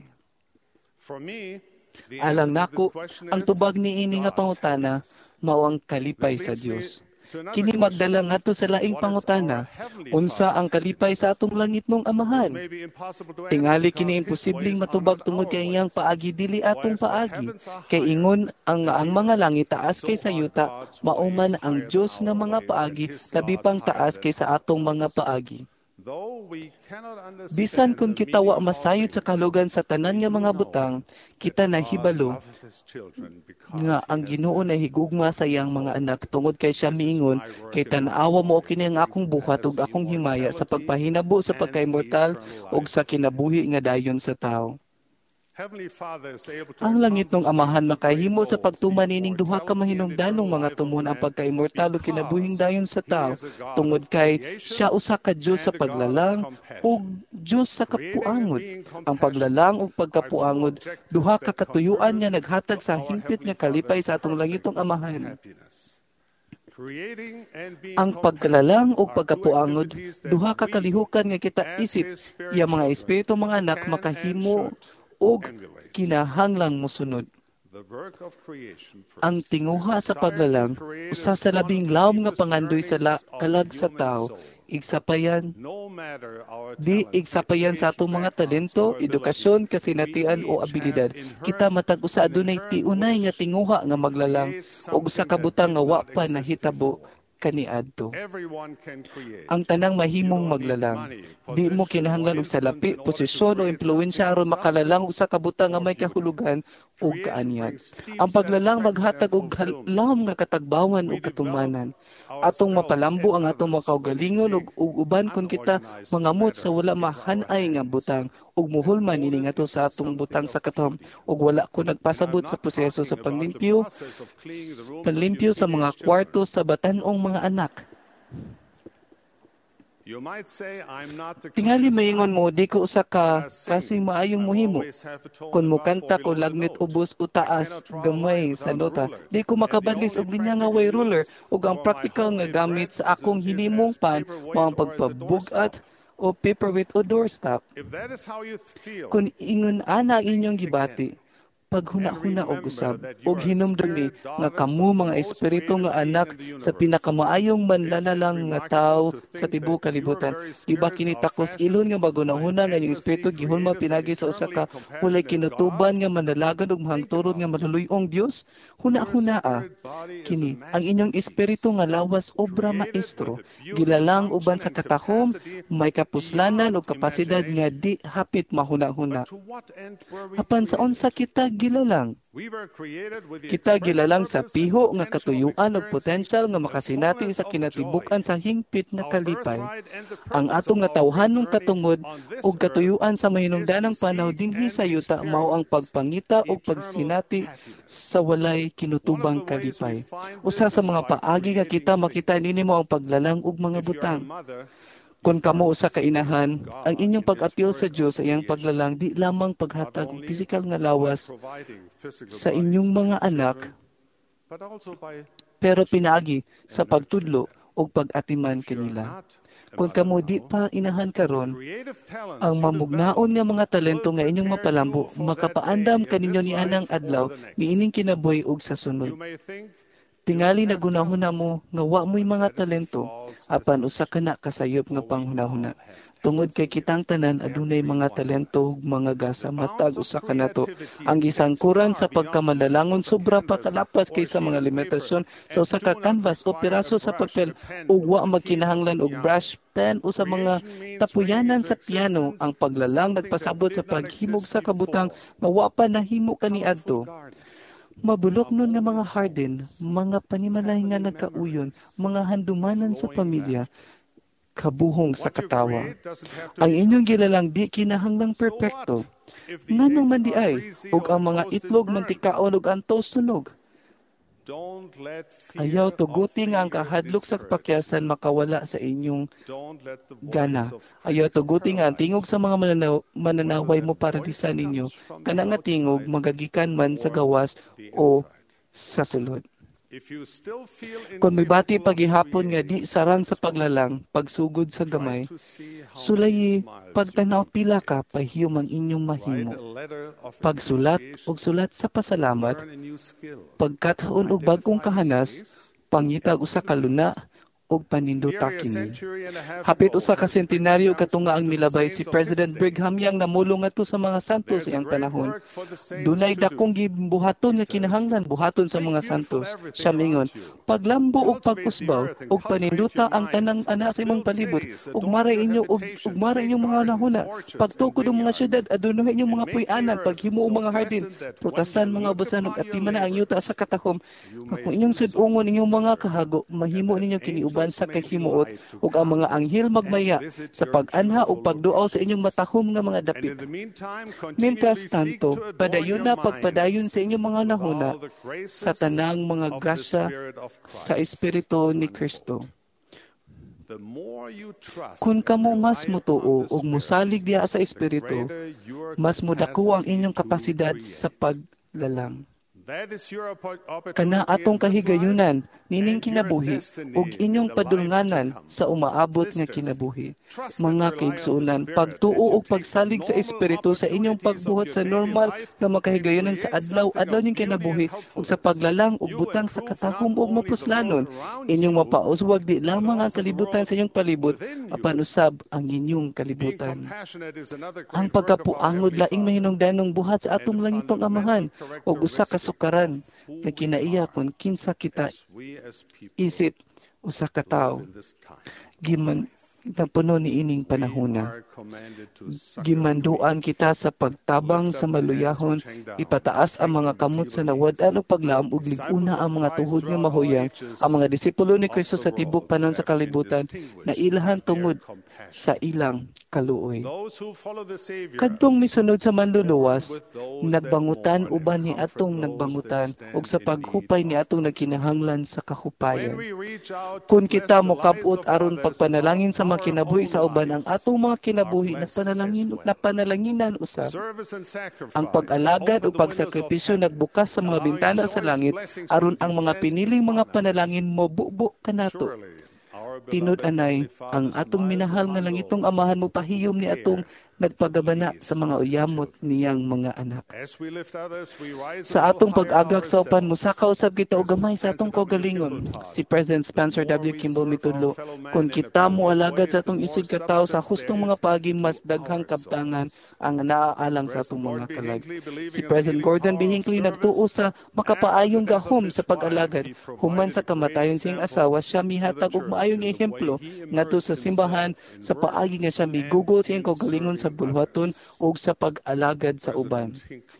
Alang nako, ang tubag ni ini nga pangutana mao ang kalipay sa Dios. Kini magdala ngadto sa laing pangutana, unsa ang kalipay sa atong langit mong Amahan? Tingali kini imposibleng matubag tungod kay iyang paagi dili atong paagi. Kay ingon ang ang mga langit taas kaysa yuta, mao man ang Dios nga mga paagi labi pang taas kaysa atong mga paagi. Bisan kung kita wa masayod sa kalugan sa tanan nga mga butang, kita nahibalo nga ang Ginoo nahigugma sa iyang mga anak tungod kay siya miingon kay tan-awa mo kini ang akong buhat ug akong himaya sa pagpahinabo sa pagka-immortal ug sa kinabuhi nga dayon sa tao. Ang langit ng Amahan makahimo sa pagtuman nining duha ka mahinungdanong mga tumon ang pagka-immortal ug kinabuhing dayon sa tao tungod kay siya usa ka Dios sa paglalang ug Dios sa kapuangod. Ang paglalang ug pagkapuangod duha ka katuyuan nga naghatag sa hingpit nga kalipay sa atong langitong Amahan. Ang pagkalalang o pagkapuangod, duha ka kalihukan nga kita isip, iya mga espiritu mga anak makahimo og kinahanglang mosunod. Ang tinguha sa paglalang, usa sa labing lawom nga pangandoy sa la- kalag sa tao, igsapayan, di igsapayan sa atong mga talento, edukasyon, kasinatian o abilidad. Kita matag usa adunay tiunay nga tinguha nga maglalang, o usa ka butang nga wa pa nahitabo kaniadto. Ang tanang mahimong maglalang. Di mo kinahanglan og salapi, posisyon o impluwensya aron makalalang usa ka butang nga may kahulugan ug kaanyag. Ang paglalang maghatag og halom nga katagbawan ug katumanan. Atong mapalambo ang atong mga kaugalingon ug, ug uban kun kita mangamot sa wala mahanay nga butang ug muhulman ini ngadto sa atong butang sa katom ug wala ko nagpasabot sa proseso sa panglimpyo panlimpyo sa mga kwarto sa batan-ong mga anak. Tingali maingon mo, di ko usa ka kasing maayong muhimo. Kung mo kanta ko lagnit ubos o taas, gamay sa nota, di ko makabadlis og linya nga way ruler ug ang practical nga gamit sa akong hinimong pan mao ang pagpabugat o paperweight o doorstop. Kung ingon ana ang inyong gibati, paghuna-huna og usab og hinumdumi nga kamo mga espiritu nga anak sa pinakamaayong manlanalang nga tawo sa tibuok kalibutan. Di ba kini takos ilon nga magunahuna nga inyong espiritu gihulma pinagi sa usa ka walay kinutuban nga manalagan ug mahangturod nga maluluyong Dios? Huna-hunaa kini ang inyong espiritu nga lawas obra maestro gilalang uban sa katahom, may kapuslanan ug kapasidad nga di hapit mahuna-huna. Apan sa unsa kita gilalang? Kita gilalang sa piho nga katuyuan ug potensyal nga makasinati sa kinatibukan sa hingpit nga kalipay. Ang atong nga tawhanong katungod ug katuyuan sa mahinungdanang panahon dinhi sa yuta mao ang pagpangita ug pagsinati sa walay kinutubang kalipay. Usa sa mga paagi nga kita makita nini mo ang paglalang ug mga butang. Kung kamo usa ka inahan, ang inyong pag-apil sa Dios sa iyang paglalang di lamang paghatag og pisikal nga lawas sa inyong mga anak, pero pinaagi sa pagtudlo o pag-atiman kanila. Kung kamo di pa inahan karon, ang mamugnaon nga mga talento nga inyong mapalambo, makapaandam kaninyo ni anang adlaw, miining kinabuhi og sa sunod. Tingali na gunahuna mo nga wa mo'y mga talento, apan usa ka na kasayop nga panghunahuna. Tungod kay kitang tanan adunay mga talento ug mga gasa matag usa ka nato. Ang gisangkuran sa pagkamadalangon sobra pa kalapas kaysa mga limitasyon sa usa ka canvas o piraso sa papel ug wa magkinahanglan og brush pen o sa mga tapuyanan sa piano. Ang paglalang nagpasabot sa paghimog sa kabutang nga wa pa nahimo kaniadto. Mabulok nun nga mga harden, mga panimalay nga nagkauyon, mga handumanan sa pamilya, kabuhong sa katawa. Ang inyong gilalang di kinahanglang perpekto. Nganong man di ay, ug ang mga itlog mantikaon ug antaw sunog. Ayaw tuguti nga ang kahadlok sa pakyasan makawala sa inyong gana. Ayaw tuguti nga ang tingog sa mga mananaw, mananaway mo para disan ninyo. Kana nga tingog magagikan man sa gawas o sa sulod. Kung may bati paghihapon nga di sarang sa paglalang, pagsugod sa gamay, sulayi pagtanaw pila ka pahiyom ang inyong mahimo. Pagsulat og sulat sa pasalamat, pagkataon og bagong kahanas, pangitag usa ka luna, og paninduta kini. Hapit usa ka sentenaryo katunga ang milabay si President Brigham Young namulong ato sa mga santos iyang panahon. Dunay dakong gibuhaton nga kinahanglan buhaton sa mga santos. Siya mingon, paglambo og pagkusbaw og paninduta ang tanang ana sa imong palibot ug maray inyo ug ug maray inyong mga nahuna. Pagtukod ang mga syudad adunay inyong mga puy-anan paghimo og mga hardin, prutasan mga ubasan ug atimana ang yuta sa katahom. Kung inyong sud-ungon inyong mga kahago, mahimo ninyo kini uban sa kahimuot ug ang mga anghel magmaya sa pag-anha ug pagduaw sa inyong matahom nga mga dapit. Mientras tanto, padayon na pagpadayon sa inyong mga nahuna sa tanang mga grasya sa Espiritu ni Kristo. Kung kamo mas mutuo ug musalig diha sa Espiritu, mas mudako ang inyong kapasidad sa paglalang. Kana atong kahigayunan, nining kinabuhi, ug inyong padulnganan sa umaabot nga kinabuhi. Mga kaigsuunan, pagtuo ug pagsalig sa Espiritu sa inyong pagbuhat sa normal nga makahigayunan sa adlaw-adlaw ning kinabuhi ug sa paglalang ug butang sa katahom ug mapuslanon, inyong mapauswag di lamang ang kalibutan sa inyong palibot, apan usab ang inyong kalibutan. Ang pagkapuangod laing mahinungdanong buhat sa atong langitong Amahan ug usa ka karan na kinaiya kung kinsa kita isip usa ka tawo. Giman napuno ni ining panahona. Gimanduan kita sa pagtabang sa maluyahon, ipataas ang mga kamot sa nawad-an o paglaom ug liguna ang mga tuhod nga mahuyang, ang mga disipulo ni Kristo sa tibok panon sa kalibutan na ilahan tungod sa ilang kaluoy. Kadtong misunod sa manluluwas, nagbangutan uban ni atong nagbangutan ug sa paghupay ni atong nagkinahanglan sa kahupayan. Kung kita mokabot aron pagpanalangin sa mga kinabuhi sa uban, ang atong mga kinabuhi nagpanalangin ug napanalanginan usab. Ang pag-alagad o pagsakripisyo nagbukas sa mga bintana sa langit aron ang mga piniling mga panalangin mobubo kanato. Tinud anay, ang atong minahal nga langitong amahan mo pahiyom ni atong nagpagabana sa mga uyamot niyang mga anak. Sa atong pag-agak sa upan, musaka usab kita og gamay sa atong kaugalingon. Si President Spencer W. Kimball mitudlo, kung kita mo alagad sa atong isig katawo sa hustong mga paagi, mas daghang kabtangan ang naaalang sa atong mga kalag. Si President Gordon B. Hinckley nagtuo sa makapaayong gahom sa pag-alagad. Human sa kamatayon siyang asawa, siya mihatag og maayong ehemplo ngadto sa simbahan sa paagi nga siya migugol siyang kaugalingon sa sa bulhaton o sa pag-alagad sa uban.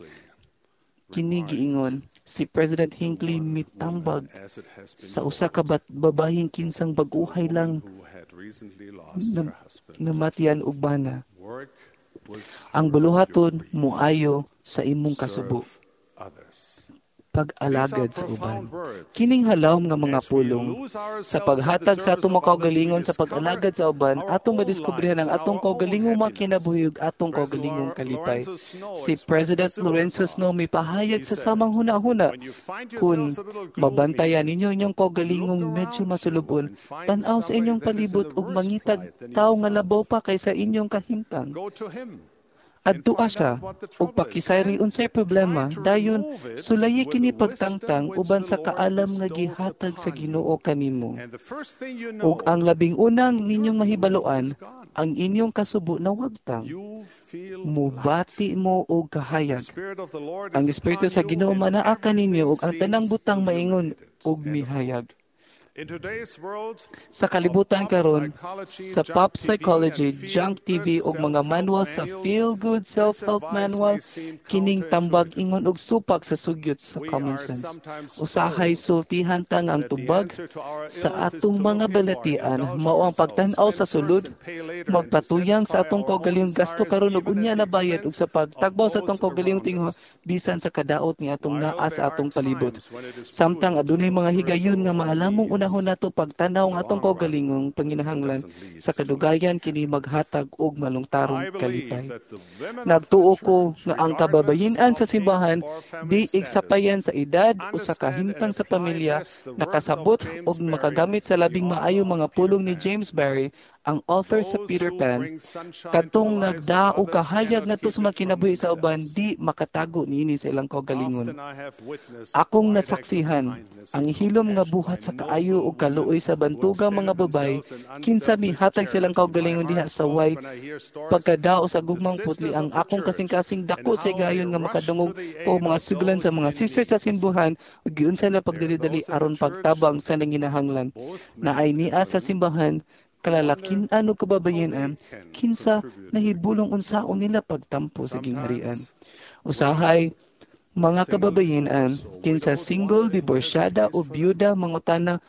Kini giingon, si President Hinckley mitambag sa usa ka babahing kinsang baguhay lang na, namatian og bana. Ang buluhaton moayo sa imong kasubo. Pag-alagad sa uban. Kining halawom nga mga pulong sa paghatag sa atong makaugalingon sa pag-alagad sa uban, atong madiskubrihan ang atong kaugalingong mga kinabuhi ug atong kaugalingong kalipay. Si President Lorenzo Snow mipahayag sa samang hunahuna, kung mabantayan ninyo inyong kaugalingong medyo masulubon, tan-aw sa inyong palibot ug mangitag tao nga labaw pa kaysa inyong kahimtang. Adtua siya, ug pakisayri unsay problema, dayon sulayi kini pagtangtang uban sa kaalam nga gihatag sa Ginoo kanimo. Ug ang labing unang ninyong mahibaluan, ang inyong kasubo na wagtang. Mubati mo og kahayag. Ang Espiritu sa Ginoo manaa kaninyo ug ang tanang butang maingon ug mihayag. Sa kalibutan karon, sa pop psychology, junk T V ug mga manual sa feel-good self-help manual, kining tambag ingon og supak sa sugyot sa common sense. Usahay sultihan tang ang tubag sa atong mga balatian mao ang pagtan-aw sa sulod, magpatuyang sa atong kaugalingong gasto karon ug unya na bayad ug sa pagtagbaw sa atong kaugalingong tingho bisan sa kadaot ni atong naa sa atong palibot. Samtang adunay mga higayon nga maalamong una panahon nato pagtanaw ng atong kaugalingong panginahanglan sa kadugayan kini maghatag og malungtarong kalipay. Nagtuo ko nga ang kababayin-an sa simbahan di igsapayan sa edad o sa kahimtang sa pamilya, nakasabot og makagamit sa labing maayo mga pulong ni James Barrie, ang author sa Peter Pan, kadtong nagdao kahayag nato sa mga kinabuhi sa uban, di makatago niini sa ilang kaugalingon. Akong nasaksihan ang hilom nga buhat sa kaayo o kaluoy sa bantugang mga babay, kinsa mihatag silang kaugalingon diha sa way pagkadao sa gugmang putli. Ang akong kasing-kasing dako sa gayon nga makadungog o mga sugulan sa mga sisters sa simbahan ug giunsa na pagdali-dali aron pagtabang sa nanginahanglan na ay niya sa simbahan kalalakin ano kababayan kinsa nahibulong unsaon nila pagtampo sa gingharian. Usahay mga kababayan kinsa single, diborsyada o byuda mangutana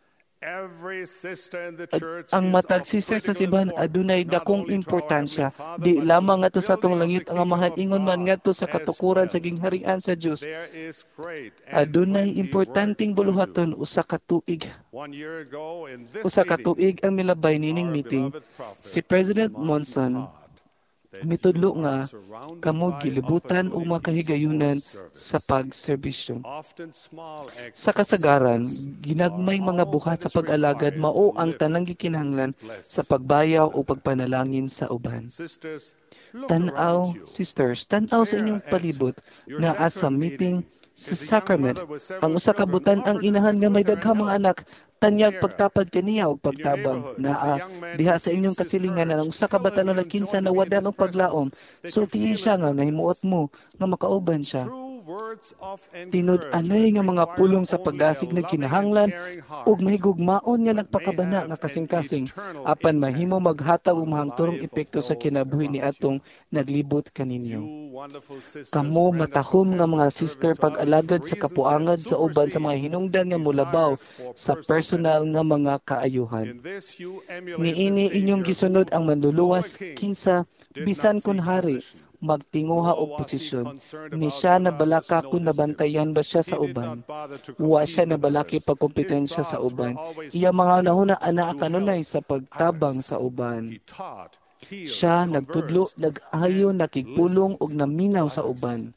ang matag sister sa simbahan adunay dakong importansya. Di lamang ngadto sa atong langit ang amahan, ingon man ngadto sa katukuran sa gingharian sa Dios. Adunay importanteng buluhaton usa ka tuig. Usa ka tuig ang milabay nining meeting. Si President Monson mitudlo nga kamo gilibutan og mga kahigayunan sa pagserbisyo. Sa kasagaran, ginagmay mga buhat sa pag-alagad mao ang tanang gikinahanglan sa pagbayaw o pagpanalangin sa uban. Tan-aw, sisters, tan-aw sa inyong palibot na asa meeting sa sacrament. Ang usa ka butan ang inahan nga may daghang mga anak, tanyag pagtapad kaniya og pagtabang naa diha sa inyong kasilingan ang usa ka bata na kinsa nawadan og paglaom, sultihi siya nga nahimuot mo nga makauban siya. Tinud-anay nga mga pulong sa pagdasig na kinahanglan ug mahigugmaon nga nagpakabana nga kasing-kasing apan mahimo maghatag og mahangturong epekto sa kinabuhi ni atong naglibot kaninyo. Kamo matahom nga mga sister pag-alagad sa kapuangad sa uban sa mga hinungdan nga mulabaw sa personal nga mga kaayuhan. Niini inyong gisunod ang manluluwas kinsa bisan kun hari magtinguha og posisyon. Ni siya nabalaka kung nabantayan ba siya sa uban. Wa siya nabalaki pagkompetensya sa uban. Iya mga nahuna ana kanunay sa pagtabang sa uban. Siya nagtudlo, nag-ayo, nakigpulong og naminaw sa uban.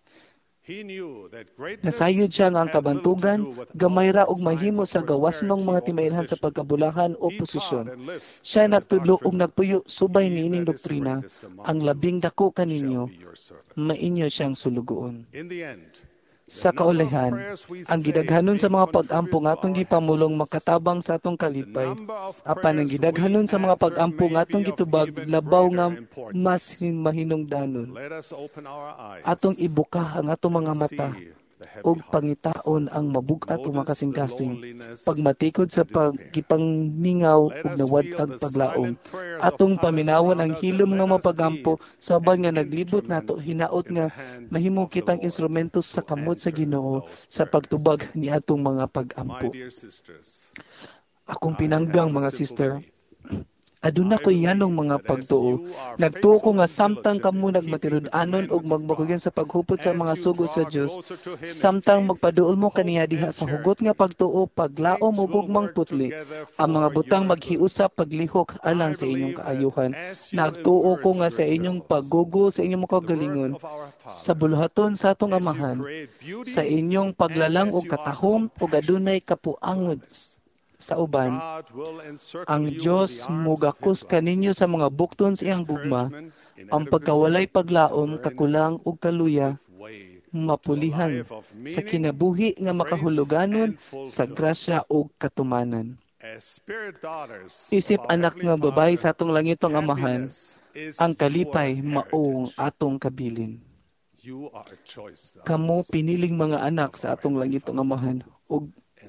Nasayod siya nga ang kabantugan, gamay ra og mahimo sa gawasnong mga timailhan sa pagkabulahan o posisyon. Siya nagtudlo og nagpuyo subay niining doktrina, ang labing dako kaninyo, mainyo siyang sulugoon. Sa kaulihan, ang gidaghanon sa mga pag-ampo nga atong gipamulong makatabang sa atong kalipay, apan ang gidaghanon sa mga pag-ampo nga atong gitubag labaw nga mas mahinungdanon. Atong ibuka ang atong mga mata ug pangitaon ang mabug-at o makasing-kasing, pagmatikod sa pagkipangningaw ug nawad-ag paglaom. Atong paminawon ang hilom nga mapagampo saban nga naglibot nato hinaot nga mahimo kitang instrumento sa kamot sa Ginoo sa pagtubag ni atong mga pag-ampo. Akong pinanggang mga sister, aduna ko yanong mga pagtuo. Nagtuo ko nga samtang kamo nagmatirud-anon og magbakugan sa paghupot sa mga sugo sa Dios, samtang magpaduol mo kaniya diha sa hugot nga pagtuo, paglaom ug gugmang putli, ang mga butang maghiusap paglihok alang sa inyong kaayuhan. Nagtuo ko nga sa inyong paggugo sa inyong makagalingon, sa buluhaton sa atong amahan, sa inyong paglalang og katahom ug adunay kapuangod sa uban, ang Diyos mugakos kaninyo sa mga bukton sa iyang gugma, ang pagkawalay paglaom, kakulang ug kaluya, mapulihan sa kinabuhi nga makahuluganon sa grasya ug katumanan. Isip anak nga babay sa atong langitong amahan, ang kalipay maong atong kabilin. Kamo piniling mga anak sa atong langitong amahan ug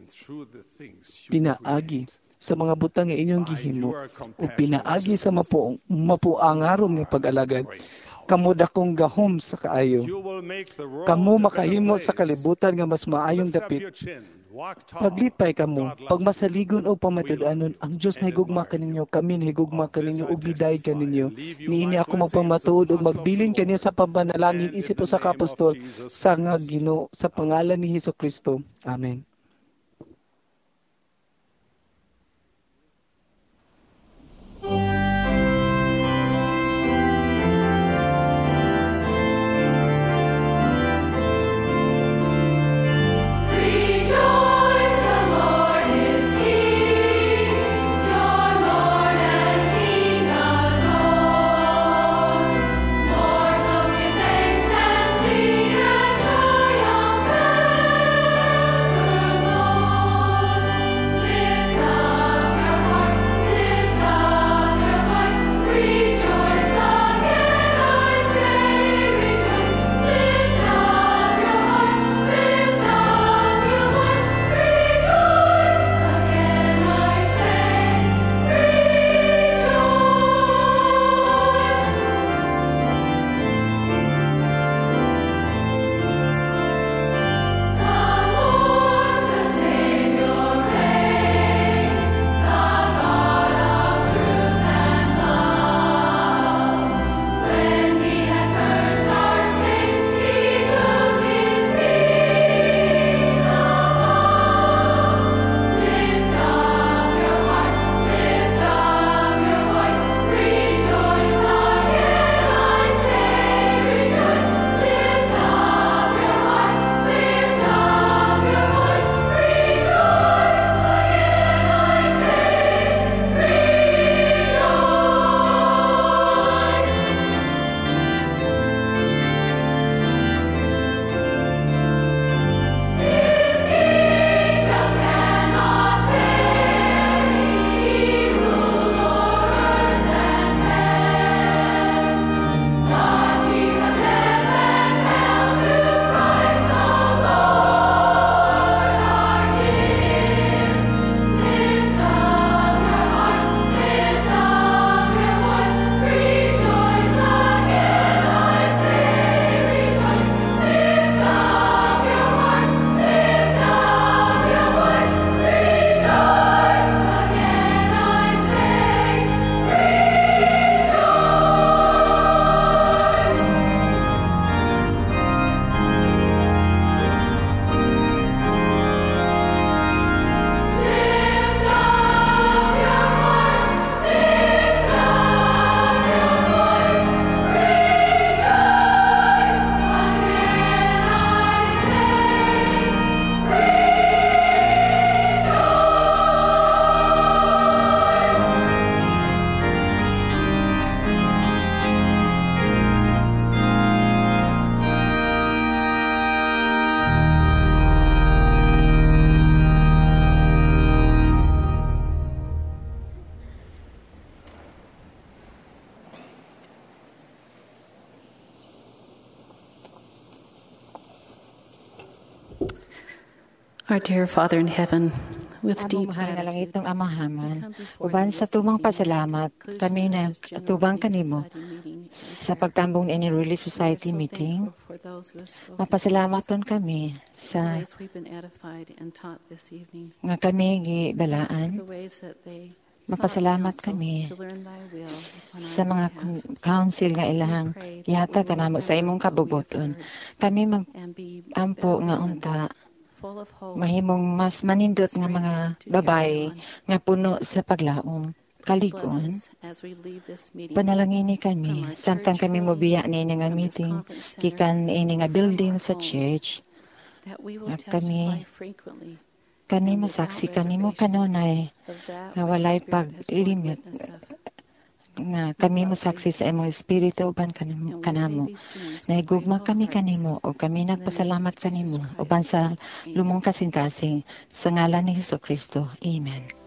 pinaagi sa mga butang nga inyong gihimo o pinaagi sa mapuong mapuangaron nga pag-alagad. Kamo dakong gahom sa kaayo. Kamo makahimo sa kalibutan nga mas maayong dapit. Paglipay kamo, pagmasaligon o pamatud-anon, ang Diyos na higugma kaninyo, kami na higugma kaninyo, o biday kaninyo. Niini ako magpamatuod o magbilin kaninyo sa pambanalangin, isip o sa kapostol, sa nga Ginoo, sa pangalan ni Hesukristo. Amen. Thanks and sing and triumph ever. Our dear Father in heaven, with deep Among mahal nga lang gratitude, itong amahaman, uban sa tumang pasalamat, kami na atubang kanimo sa pagtambong ni Relief Society meeting. Mapasalamat kami sa nga kami gibalaan. Mapasalamat kami sa mga council nga ilahang yata kanamo sa imong kabubuton. Kami mag-ampo nga unta mahimong mas manindot nga mga babae nga puno sa paglaom. Kaliguan, panalangin ni kami, samtang kami mobiya ni ini nga meeting, kikan ini nga building sa church, at kami, kami masaksi kanimo kanunay, nga walay pag-limit, nga kami masaksi sa imong espiritu uban kanimo, kanamo. Naigugma kami kanimo, o kami nagpasalamat kanimo, uban sa lumong kasing-kasing, sa ngalan ni Jesucristo. Amen.